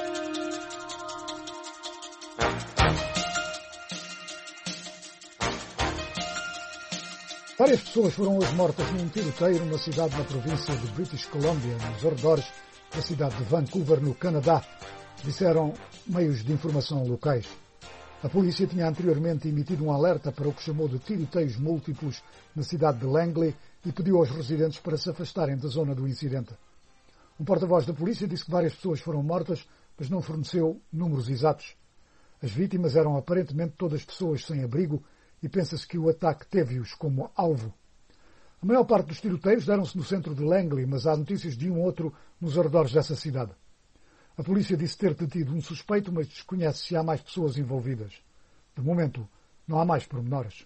Várias pessoas foram hoje mortas num tiroteio numa cidade na província de British Columbia, nos arredores da cidade de Vancouver, no Canadá, disseram meios de informação locais. A polícia tinha anteriormente emitido um alerta para o que chamou de tiroteios múltiplos na cidade de Langley e pediu aos residentes para se afastarem da zona do incidente. Um porta-voz da polícia disse que várias pessoas foram mortas, mas não forneceu números exatos. As vítimas eram aparentemente todas pessoas sem abrigo e pensa-se que o ataque teve-os como alvo. A maior parte dos tiroteios deram-se no centro de Langley, mas há notícias de um outro nos arredores dessa cidade. A polícia disse ter detido um suspeito, mas desconhece se há mais pessoas envolvidas. De momento, não há mais pormenores.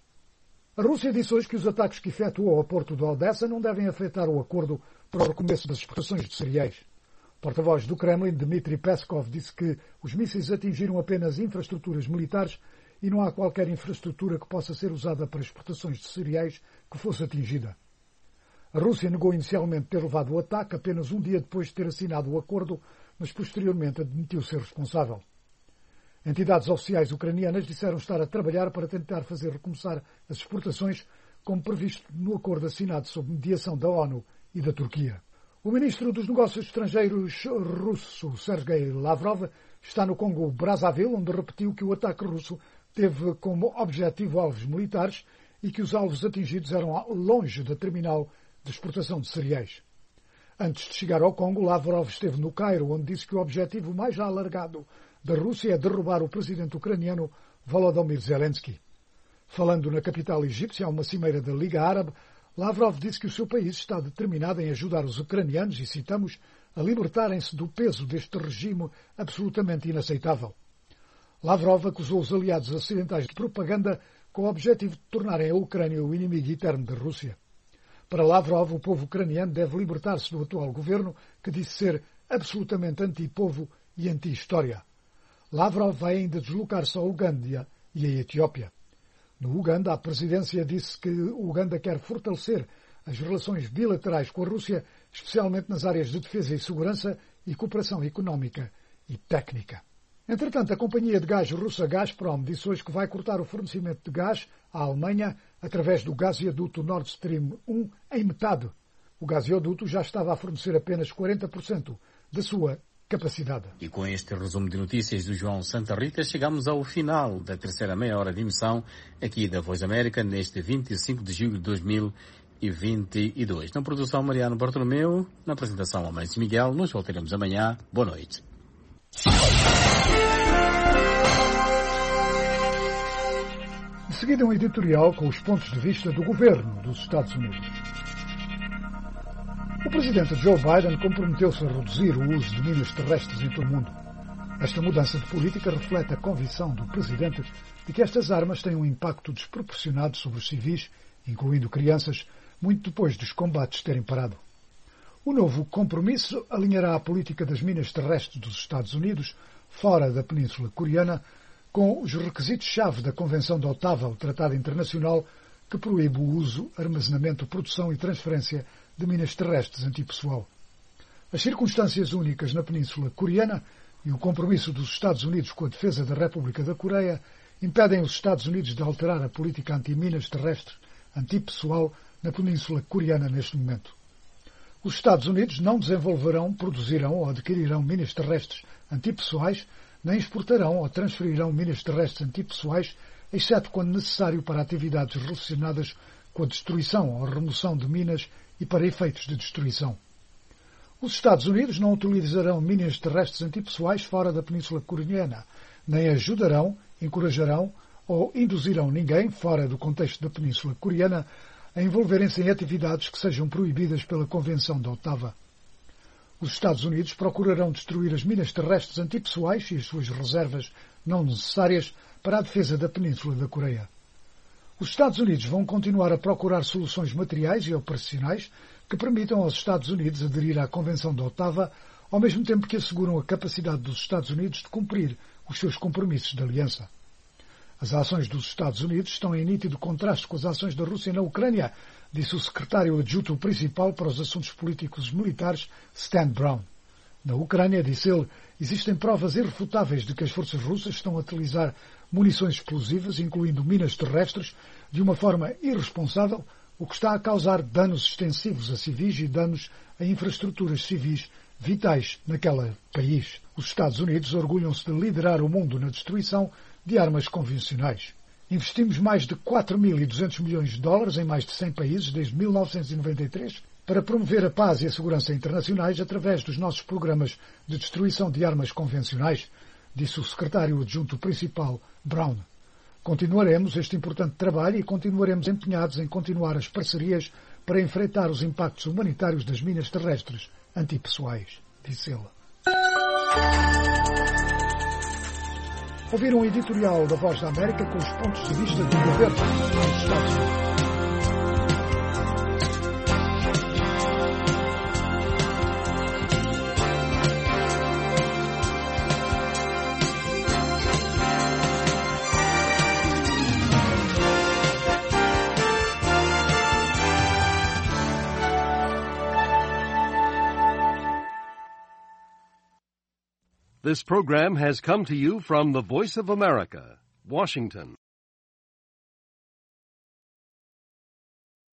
A Rússia disse hoje que os ataques que efetuou ao porto de Odessa não devem afetar o acordo para o recomeço das exportações de cereais. O porta-voz do Kremlin, Dmitry Peskov, disse que os mísseis atingiram apenas infraestruturas militares e não há qualquer infraestrutura que possa ser usada para exportações de cereais que fosse atingida. A Rússia negou inicialmente ter levado o ataque apenas um dia depois de ter assinado o acordo, mas posteriormente admitiu ser responsável. Entidades oficiais ucranianas disseram estar a trabalhar para tentar fazer recomeçar as exportações, como previsto no acordo assinado sob mediação da ONU e da Turquia. O ministro dos Negócios Estrangeiros russo, Sergei Lavrov, está no Congo Brazzaville, onde repetiu que o ataque russo teve como objetivo alvos militares e que os alvos atingidos eram longe da terminal de exportação de cereais. Antes de chegar ao Congo, Lavrov esteve no Cairo, onde disse que o objetivo mais alargado da Rússia é derrubar o presidente ucraniano Volodymyr Zelensky. Falando na capital egípcia, a uma cimeira da Liga Árabe, Lavrov disse que o seu país está determinado em ajudar os ucranianos, e citamos, a libertarem-se do peso deste regime absolutamente inaceitável. Lavrov acusou os aliados ocidentais de propaganda com o objetivo de tornarem a Ucrânia o inimigo eterno da Rússia. Para Lavrov, o povo ucraniano deve libertar-se do atual governo, que disse ser absolutamente anti-povo e anti-história. Lavrov vai ainda deslocar-se à Uganda e à Etiópia. No Uganda, a presidência disse que o Uganda quer fortalecer as relações bilaterais com a Rússia, especialmente nas áreas de defesa e segurança e cooperação económica e técnica. Entretanto, a companhia de gás russa Gazprom disse hoje que vai cortar o fornecimento de gás à Alemanha através do gasoduto Nord Stream 1 em metade. O gasoduto já estava a fornecer apenas 40% da sua capacidade. E com este resumo de notícias do João Santa Rita, chegamos ao final da terceira meia hora de emissão aqui da Voz da América, neste 25 de julho de 2022. Na produção, Mariano Bartolomeu, na apresentação, Amancio Miguel. Nós voltaremos amanhã. Boa noite. De seguida, um editorial com os pontos de vista do governo dos Estados Unidos. O presidente Joe Biden comprometeu-se a reduzir o uso de minas terrestres em todo o mundo. Esta mudança de política reflete a convicção do presidente de que estas armas têm um impacto desproporcionado sobre os civis, incluindo crianças, muito depois dos combates terem parado. O novo compromisso alinhará a política das minas terrestres dos Estados Unidos, fora da Península Coreana, com os requisitos-chave da Convenção de Ottawa, o Tratado Internacional que proíbe o uso, armazenamento, produção e transferência de minas terrestres antipessoal. As circunstâncias únicas na Península Coreana e o compromisso dos Estados Unidos com a defesa da República da Coreia impedem os Estados Unidos de alterar a política anti-minas terrestres antipessoal na Península Coreana neste momento. Os Estados Unidos não desenvolverão, produzirão ou adquirirão minas terrestres antipessoais, nem exportarão ou transferirão minas terrestres antipessoais, exceto quando necessário para atividades relacionadas com a destruição ou remoção de minas e para efeitos de destruição. Os Estados Unidos não utilizarão minas terrestres antipessoais fora da Península Coreana, nem ajudarão, encorajarão ou induzirão ninguém fora do contexto da Península Coreana a envolverem-se em atividades que sejam proibidas pela Convenção de Ottawa. Os Estados Unidos procurarão destruir as minas terrestres antipessoais e as suas reservas não necessárias para a defesa da Península da Coreia. Os Estados Unidos vão continuar a procurar soluções materiais e operacionais que permitam aos Estados Unidos aderir à Convenção de Ottawa, ao mesmo tempo que asseguram a capacidade dos Estados Unidos de cumprir os seus compromissos de aliança. As ações dos Estados Unidos estão em nítido contraste com as ações da Rússia na Ucrânia, disse o secretário adjunto principal para os assuntos políticos militares, Stan Brown. Na Ucrânia, disse ele, existem provas irrefutáveis de que as forças russas estão a utilizar munições explosivas, incluindo minas terrestres, de uma forma irresponsável, o que está a causar danos extensivos a civis e danos a infraestruturas civis vitais naquele país. Os Estados Unidos orgulham-se de liderar o mundo na destruição de armas convencionais. Investimos mais de 4.200 milhões de dólares em mais de 100 países desde 1993 para promover a paz e a segurança internacionais através dos nossos programas de destruição de armas convencionais, disse o secretário adjunto principal, Brown. Continuaremos este importante trabalho e continuaremos empenhados em continuar as parcerias para enfrentar os impactos humanitários das minas terrestres antipessoais, disse ele. Ouvir um editorial da Voz da América com os pontos de vista do governo dos Estados Unidos. This program has come to you from the Voice of America, Washington.